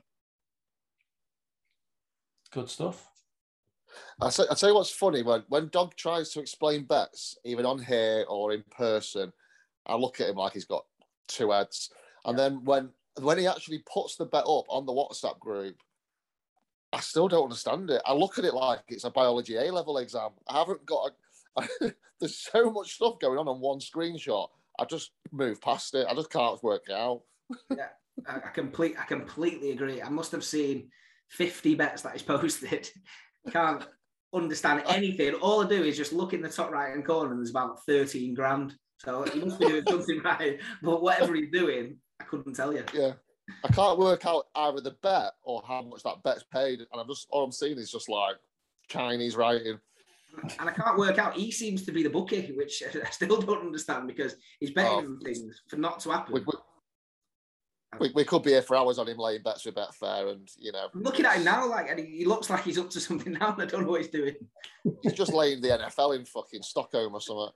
Good stuff. I'll tell you what's funny, when Dog tries to explain bets, even on here or in person, I look at him like he's got two heads. And then when he actually puts the bet up on the WhatsApp group, I still don't understand it. I look at it like it's a biology A-level exam. I haven't got there's so much stuff going on one screenshot. I just move past it. I just can't work it out. Yeah, I completely agree. I must have seen 50 bets that he's posted. Can't understand anything. All I do is just look in the top right-hand corner and there's about 13 grand. So he must be doing something right. But whatever he's doing, I couldn't tell you. Yeah. I can't work out either the bet or how much that bet's paid. And all I'm seeing is just like Chinese writing. And I can't work out. He seems to be the bookie, which I still don't understand, because he's betting on things for not to happen. We could be here for hours on him laying bets with Betfair, and I'm looking at him now, and he looks like he's up to something now, and I don't know what he's doing. He's just laying the NFL in fucking Stockholm or something.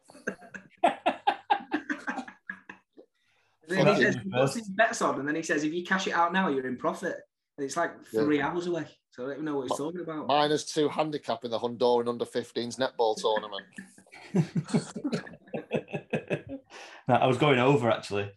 And then he says, he puts his bets on, and then he says, if you cash it out now, you're in profit. And it's like 3 hours away. So I don't even know what he's talking about. -2 handicap in the Honduran under-15s netball tournament. No, I was going over, actually.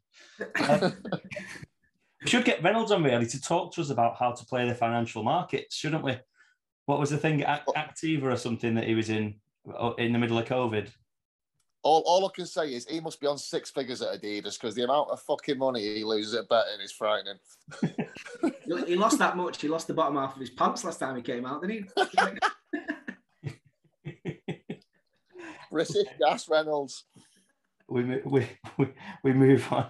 We should get Reynolds on really to talk to us about how to play the financial markets, shouldn't we? What was the thing, Activa or something that he was in the middle of COVID? All I can say is he must be on 6 figures at Adidas because the amount of fucking money he loses at betting is frightening. He lost that much. He lost the bottom half of his pants last time he came out, didn't he? British Gas Reynolds. We move on.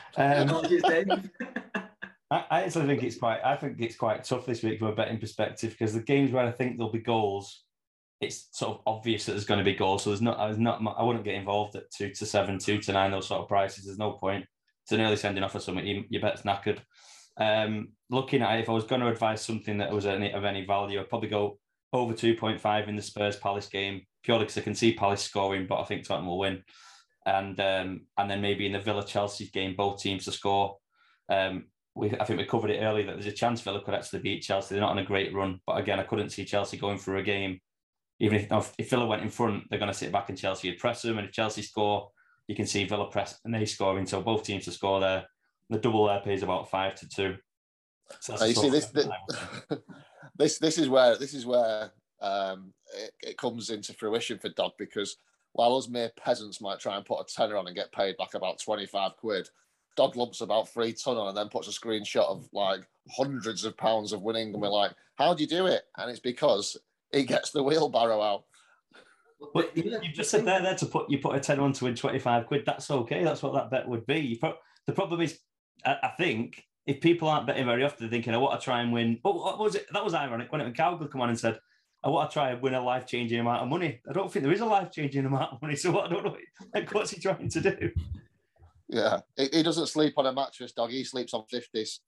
I actually think it's quite tough this week from a betting perspective because the games where I think there'll be goals, it's sort of obvious that there's going to be goals. So I wouldn't get involved at 2 to 7, 2 to 9, those sort of prices. There's no point. It's an early sending off or something. Your bet's knackered. Looking at it, if I was going to advise something that was of any value, I'd probably go over 2.5 in the Spurs Palace game, purely because I can see Palace scoring, but I think Tottenham will win. And then maybe in the Villa Chelsea game, both teams to score. I think we covered it earlier that there's a chance Villa could actually beat Chelsea. They're not on a great run, but again, I couldn't see Chelsea going through a game. Even if Villa went in front, they're going to sit back and Chelsea would press them. And if Chelsea score, you can see Villa press and they scoring. So both teams to score there. The double there pays about 5 to 2. So you see this is where it comes into fruition for Dog, because while us mere peasants might try and put a tenner on and get paid back about 25 quid, Dog lumps about 3 ton on and then puts a screenshot of like hundreds of pounds of winning, and we're like, how do you do it? And it's because he gets the wheelbarrow out. But you just said there to put a tenner on to win 25 quid. That's okay. That's what that bet would be. The problem is, I think, if people aren't betting very often, they're thinking, I want to try and win. But what was it? That was ironic when Cowgill come on and said, I want to try and win a life-changing amount of money. I don't think there is a life-changing amount of money. So I don't know. What's he trying to do? Yeah, he doesn't sleep on a mattress, Dog. He sleeps on 50s.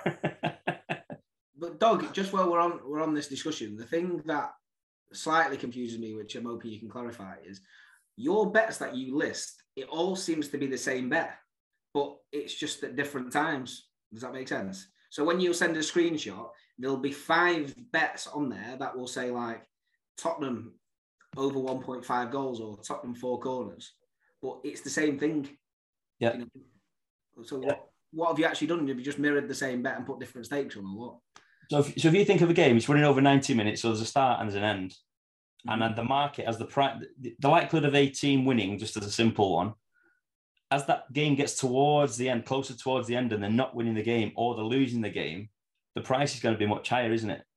But Dog, just while we're on this discussion, the thing that slightly confuses me, which I'm hoping you can clarify, is your bets that you list. It all seems to be the same bet, but it's just at different times. Does that make sense? So when you send a screenshot, there'll be 5 bets on there that will say like Tottenham over 1.5 goals or Tottenham 4 corners, but it's the same thing. Yeah. You know? So what have you actually done? Have you just mirrored the same bet and put different stakes on, or what? So if you think of a game, it's running over 90 minutes, so there's a start and there's an end. Mm-hmm. And then the market has the likelihood of a team winning, just as a simple one, as that game gets towards the end, closer towards the end, and they're not winning the game or they're losing the game, the price is going to be much higher, isn't it?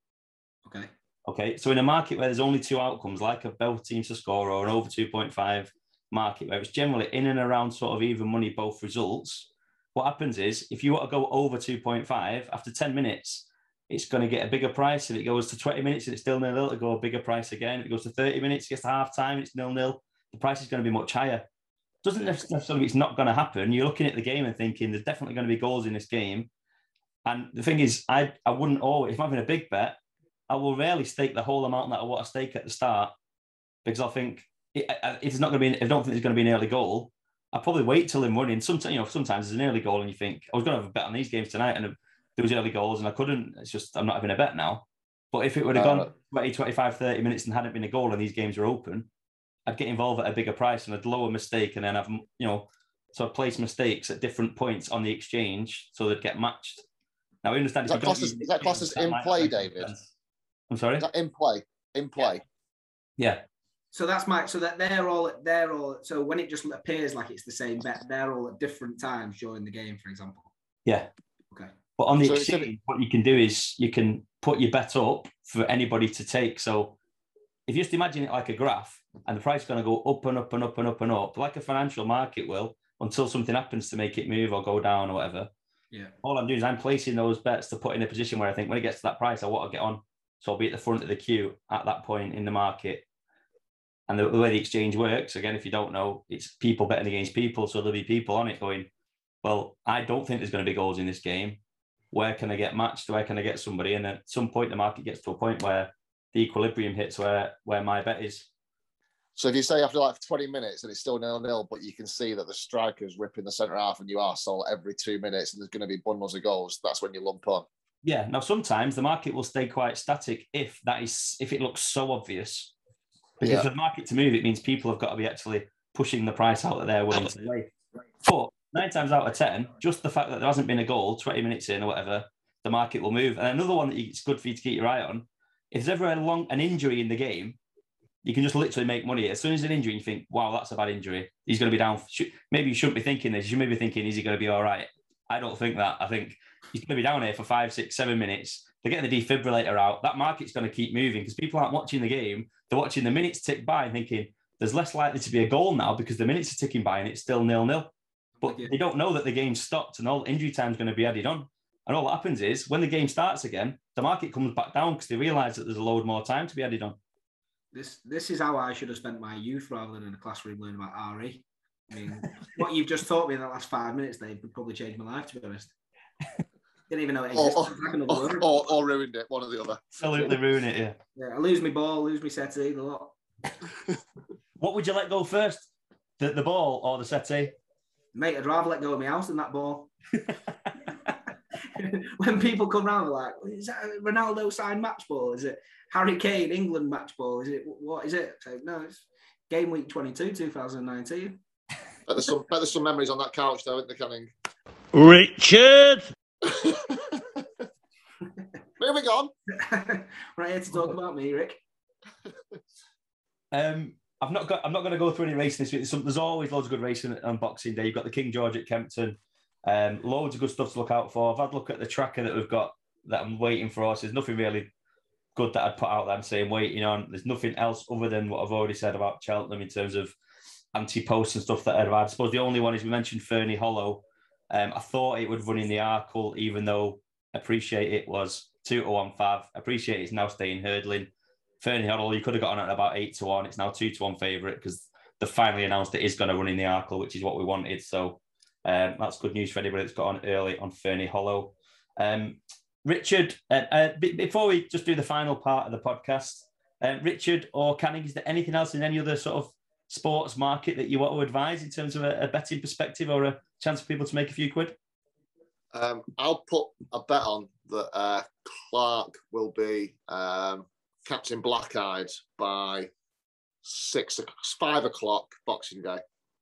Okay. So in a market where there's only 2 outcomes, like a both teams to score or an over 2.5 market, where it's generally in and around sort of even money, both results, what happens is if you want to go over 2.5, after 10 minutes, it's going to get a bigger price. If it goes to 20 minutes and it's still 0-0, it'll go a bigger price again. If it goes to 30 minutes, it gets to half time, it's 0-0. The price is going to be much higher. Doesn't necessarily mean it's not going to happen. You're looking at the game and thinking there's definitely going to be goals in this game. And the thing is, I wouldn't always, if I'm having a big bet, I will rarely stake the whole amount that I want to stake at the start, because I think it's not going to be. I don't think there's going to be an early goal. I'll probably wait till I'm running. Sometimes there's an early goal and you think I was going to have a bet on these games tonight, and there was early goals and I couldn't. It's just I'm not having a bet now. But if it would have gone 20, 25, 30 minutes and hadn't been a goal and these games were open, I'd get involved at a bigger price and I'd lower mistake, and then I've so I'd place mistakes at different points on the exchange so they'd get matched. Now I understand. Is that class as in play, David? I'm sorry. Is that in play? In play. Yeah. So that's so that they're all. So when it just appears like it's the same bet, they're all at different times during the game, for example. Yeah. Okay. But on the exchange, what you can do is you can put your bet up for anybody to take. So if you just imagine it like a graph, and the price is going to go up and up and up and up and up, like a financial market will, until something happens to make it move or go down or whatever. Yeah. All I'm doing is I'm placing those bets to put in a position where I think when it gets to that price, I want to get on. So I'll be at the front of the queue at that point in the market. And the way the exchange works, again, if you don't know, it's people betting against people. So there'll be people on it going, well, I don't think there's going to be goals in this game. Where can I get matched? Where can I get somebody? And at some point, the market gets to a point where the equilibrium hits where my bet is. So if you say after like 20 minutes and it's still 0-0, but you can see that the striker's ripping the centre half and you are sold every 2 minutes and there's going to be bundles of goals, that's when you lump on. Yeah. Now, sometimes the market will stay quite static if it looks so obvious. Because for the market to move, it means people have got to be actually pushing the price out that they're willing to pay. But 9 times out of 10, just the fact that there hasn't been a goal 20 minutes in or whatever, the market will move. And another one that it's good for you to keep your eye on, if there's ever an injury in the game, you can just literally make money. As soon as an injury, you think, wow, that's a bad injury. He's going to be down. Maybe you shouldn't be thinking this. You should maybe be thinking, is he going to be all right? I don't think that. I think he's going to be down here for 5, 6, 7 minutes. They're getting the defibrillator out. That market's going to keep moving because people aren't watching the game. They're watching the minutes tick by and thinking, there's less likely to be a goal now because the minutes are ticking by and it's still 0-0. But they don't know that the game's stopped and all injury time is going to be added on. And all that happens is when the game starts again, the market comes back down because they realise that there's a load more time to be added on. This is how I should have spent my youth rather than in a classroom learning about RE. I mean, what you've just taught me in the last 5 minutes, Dave, would probably change my life, to be honest. Didn't even know it existed. Or ruined it, one or the other. Absolutely ruin it, yeah. Yeah, I lose my ball, lose my settee, the lot. What would you let go first? The ball or the settee? Mate, I'd rather let go of my house than that ball. When people come round, they're like, is that a Ronaldo signed match ball? Is it Harry Kane England match ball? Is it, what is it? So, no, it's game week 22, 2019. But there's some memories on that couch, though, isn't there, Canning? Richard! Moving on. Right here to talk about me, Rick. I'm not going to go through any racing this week. There's always loads of good racing on Boxing Day. You've got the King George at Kempton. Loads of good stuff to look out for. I've had a look at the tracker that we've got that I'm waiting for. So there's nothing really good that I'd put out there. I'm saying waiting on. There's nothing else other than what I've already said about Cheltenham in terms of anti-posts and stuff that I've had. I suppose the only one is we mentioned Fernie Hollow. I thought it would run in the Arkle, even though I appreciate it was 2-1-5. Appreciate it's now staying hurdling. Fernie Hollow, you could have got on at about 8-1. It's now 2-1 favourite because they finally announced it is going to run in the Arkle, which is what we wanted. So that's good news for anybody that's got on early on Fernie Hollow. Richard, before we just do the final part of the podcast, Richard or Canning, is there anything else in any other sort of sports market that you want to advise in terms of a betting perspective or a chance for people to make a few quid? I'll put a bet on that Clark will be Captain Black-Eyed by 5 o'clock Boxing Day.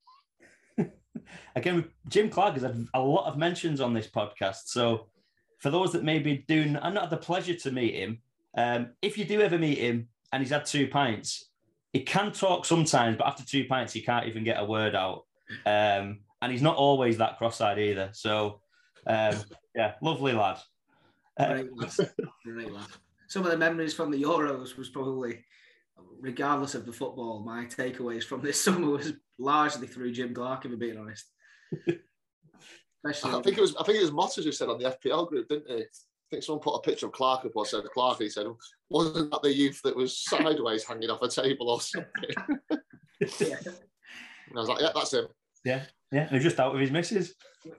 Again, Jim Clark has had a lot of mentions on this podcast. So for those that maybe do not have the pleasure to meet him, if you do ever meet him and he's had 2 pints, he can talk sometimes, but after 2 pints, he can't even get a word out. And he's not always that cross-eyed either. So, yeah, lovely lad. Great lad. Some of the memories from the Euros was probably, regardless of the football, my takeaways from this summer was largely through Jim Clark, if I'm being honest. I think it was Motters who said on the FPL group, didn't he? I think someone put a picture of Clark up or said Clark. He said, wasn't that the youth that was sideways hanging off a table or something? Yeah. And I was like, yeah, that's him. Yeah. He's just out with his missus.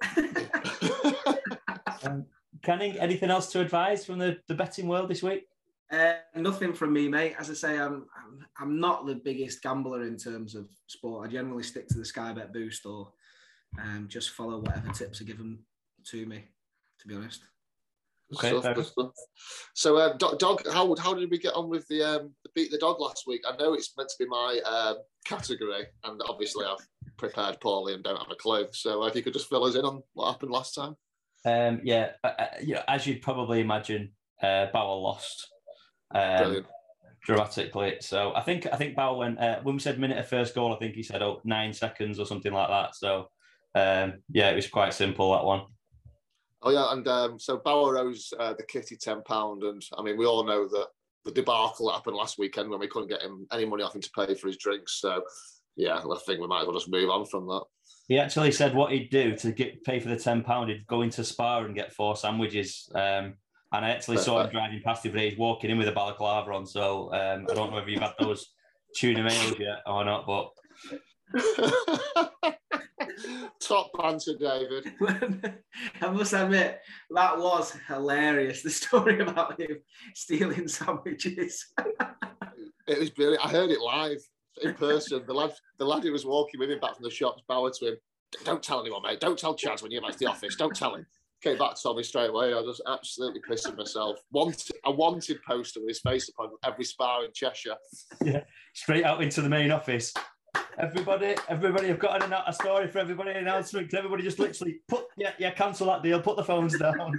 Canning, anything else to advise from the betting world this week? Nothing from me, mate. As I say, I'm not the biggest gambler in terms of sport. I generally stick to the Sky Bet Boost or just follow whatever tips are given to me, to be honest. Okay, good stuff. So, Dog, how did we get on with the Beat the Dog last week? I know it's meant to be my category, and obviously I've prepared poorly and don't have a clue. So, if you could just fill us in on what happened last time. As you'd probably imagine, Bauer lost dramatically. So I think Bauer went when we said minute of first goal. I think he said 9 seconds or something like that. So it was quite simple, that one. Oh yeah, and so Bauer owes the kitty £10, and I mean we all know that the debacle that happened last weekend when we couldn't get him any money off him to pay for his drinks. So yeah, I think we might as well just move on from that. He actually said what he'd do to pay for the £10. He'd go into Spa and get 4 sandwiches. And I actually saw him driving past the other day. He's walking in with a balaclava on. So I don't know if you've had those tuna meals yet or not, but top banter, David. I must admit, that was hilarious. The story about him stealing sandwiches. It was brilliant. I heard it live in person. The lad who was walking with him back from the shops, Bauer to him, don't tell anyone, mate. Don't tell Chaz when you're back to the office. Don't tell him. came back to me straight away. I was just absolutely pissing myself. A wanted poster with his face upon every spa in Cheshire. Yeah, straight out into the main office. Everybody, I've got a story for everybody. Announcement. Everybody just literally cancel that deal. Put the phones down.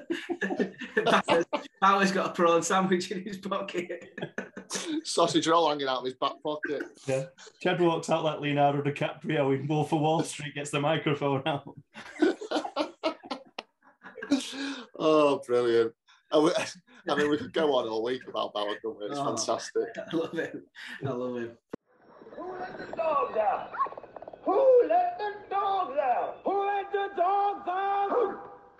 Bauer's got a prawn sandwich in his pocket. Sausage roll hanging out of his back pocket. Yeah. Chad walks out like Leonardo DiCaprio in Wolf of Wall Street, gets the microphone out. Oh, brilliant. I mean, we could go on all week about Bauer, couldn't we? It's fantastic. I love it. Who let the dogs out? Who let the dogs out? Who let the dogs out?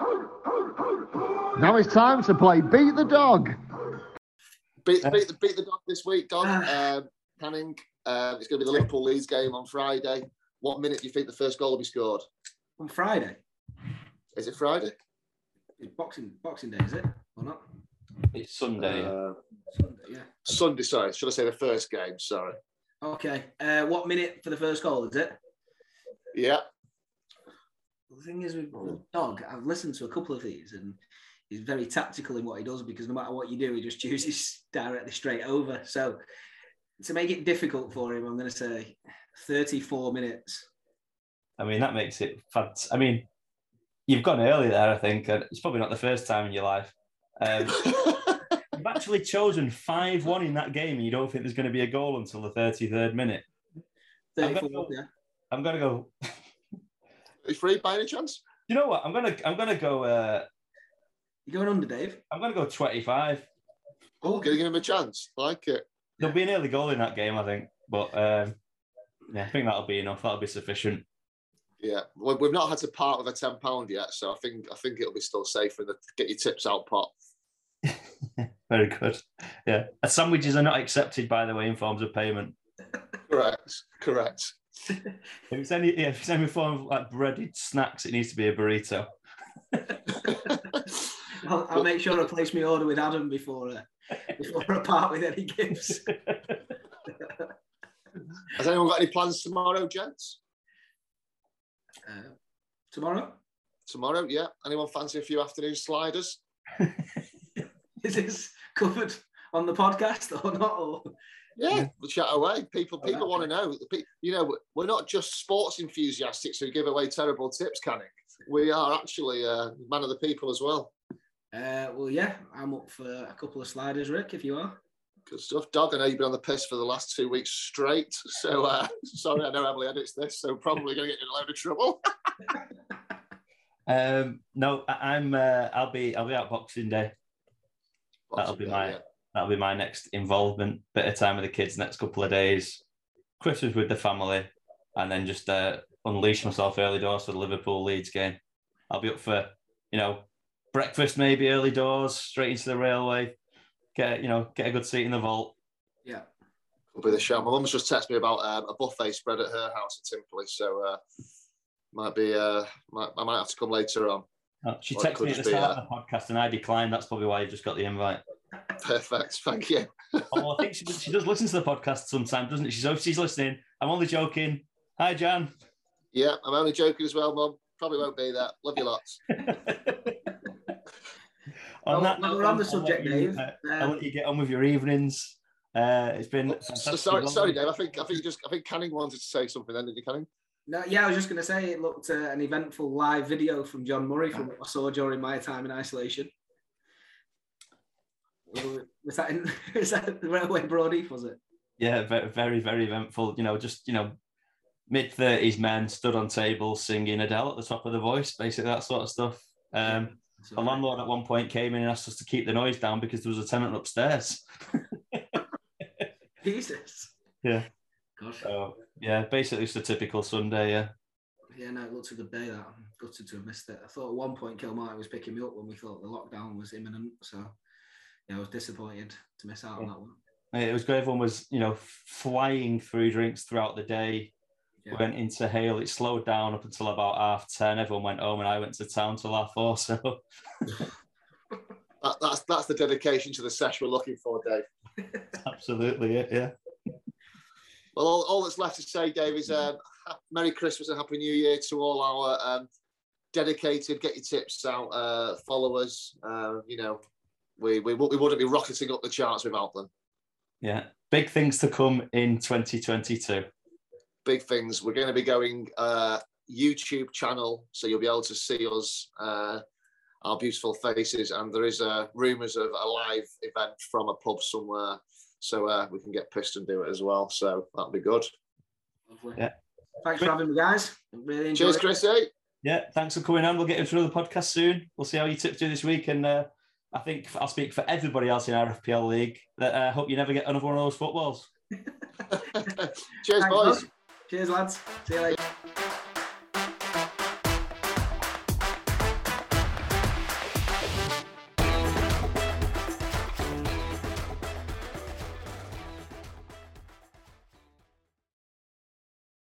Now it's time to play Beat the Dog. Beat the dog this week, Dog. Canning. It's going to be the Liverpool Leeds game on Friday. What minute do you think the first goal will be scored? On Friday. Is it Friday? It's Boxing Day, is it? Or not? It's Sunday. Sunday, yeah. Sunday, sorry. Should I say the first game? Sorry. Okay. What minute for the first goal, is it? Yeah. The thing is with Dog, I've listened to a couple of these and he's very tactical in what he does because no matter what you do, he just chooses directly straight over. So to make it difficult for him, I'm going to say 34 minutes. I mean, that makes it fantastic. I mean, you've gone early there, I think. And it's probably not the first time in your life. You've actually chosen 5-1 in that game, and you don't think there's going to be a goal until the 33rd minute. 34, yeah. I'm going to go. Are you free by any chance? You know what? I'm going to go. You're going under, Dave? I'm going to go 25. Oh, going to give him a chance. Like it. There'll be an early goal in that game, I think. But I think that'll be enough. That'll be sufficient. Yeah, well, we've not had to part with a £10 yet, so I think it'll be still safe in the get your tips out pot. Very good. Yeah, sandwiches are not accepted, by the way, in forms of payment. Correct. If it's any form of like breaded snacks, it needs to be a burrito. I'll make sure I place my order with Adam before I part with any gifts. Has anyone got any plans tomorrow, gents? Tomorrow? Tomorrow, yeah. Anyone fancy a few afternoon sliders? Is this covered on the podcast or not? Or... Yeah, we'll chat away. People want to know. You know, we're not just sports enthusiasts who give away terrible tips, Canning. We are actually man of the people as well. Well, yeah, I'm up for a couple of sliders, Rick, if you are. Good stuff. Dog, I know you've been on the piss for the last 2 weeks straight. So, sorry, I know Emily edits this, so probably going to get in a load of trouble. No, I'll be out Boxing Day. That'll be my next involvement. Bit of time with the kids next couple of days. Christmas with the family, and then just unleash myself early doors for the Liverpool Leeds game. I'll be up for breakfast, maybe early doors, straight into the railway. Get a good seat in the vault. Yeah. Will be the show. My mum's just texted me about a buffet spread at her house in Timperley, so I might have to come later on. She texted me at the start of the podcast and I declined. That's probably why you just got the invite. Perfect. Thank you. I think she does listen to the podcast sometimes, doesn't she? So if she's listening, I'm only joking. Hi, Jan. Yeah, I'm only joking as well, Mum. Probably won't be there. Love you lots. We're on the subject, Dave. I'll let you get on with your evenings. It's been sorry, Dave. I think Canning wanted to say something. Then did you, Canning? No, yeah, I was just going to say it looked an eventful live video from John Murray from what I saw during my time in isolation. Was that the Railway Broadheath, was it? Yeah, very, very eventful. Mid-30s men stood on tables singing Adele at the top of the voice, basically that sort of stuff. A landlord at one point came in and asked us to keep the noise down because there was a tenant upstairs. Jesus. Yeah. Gosh. So, yeah, basically it's a typical Sunday, yeah. Yeah, no, it looked a good day, that. I'm gutted to have missed it. I thought at one point Kilmartin was picking me up when we thought the lockdown was imminent. So, yeah, I was disappointed to miss out on that one. It was great. Everyone was, flying through drinks throughout the day. Yeah. We went into Hale. It slowed down up until about 10:30. Everyone went home and I went to town till 4:30. So that's the dedication to the sesh we're looking for, Dave. Absolutely, yeah. Well, all that's left to say, Dave, is Merry Christmas and Happy New Year to all our dedicated. Get your tips out. Follow us. You know, we wouldn't be rocketing up the charts without them. Yeah, big things to come in 2022. Big things. We're going to be going YouTube channel, so you'll be able to see us, our beautiful faces, and there is rumours of a live event from a pub somewhere, so we can get pissed and do it as well. So that'll be good. Lovely. Yeah. Thanks for having me, guys. Really enjoyed Cheers, it. Chrissy. Yeah, thanks for coming on. We'll get into another podcast soon. We'll see how your tips do this week, and I think I'll speak for everybody else in our FPL league that I hope you never get another one of those footballs. Cheers, Thanks, boys. bud. Cheers, lads. See you later.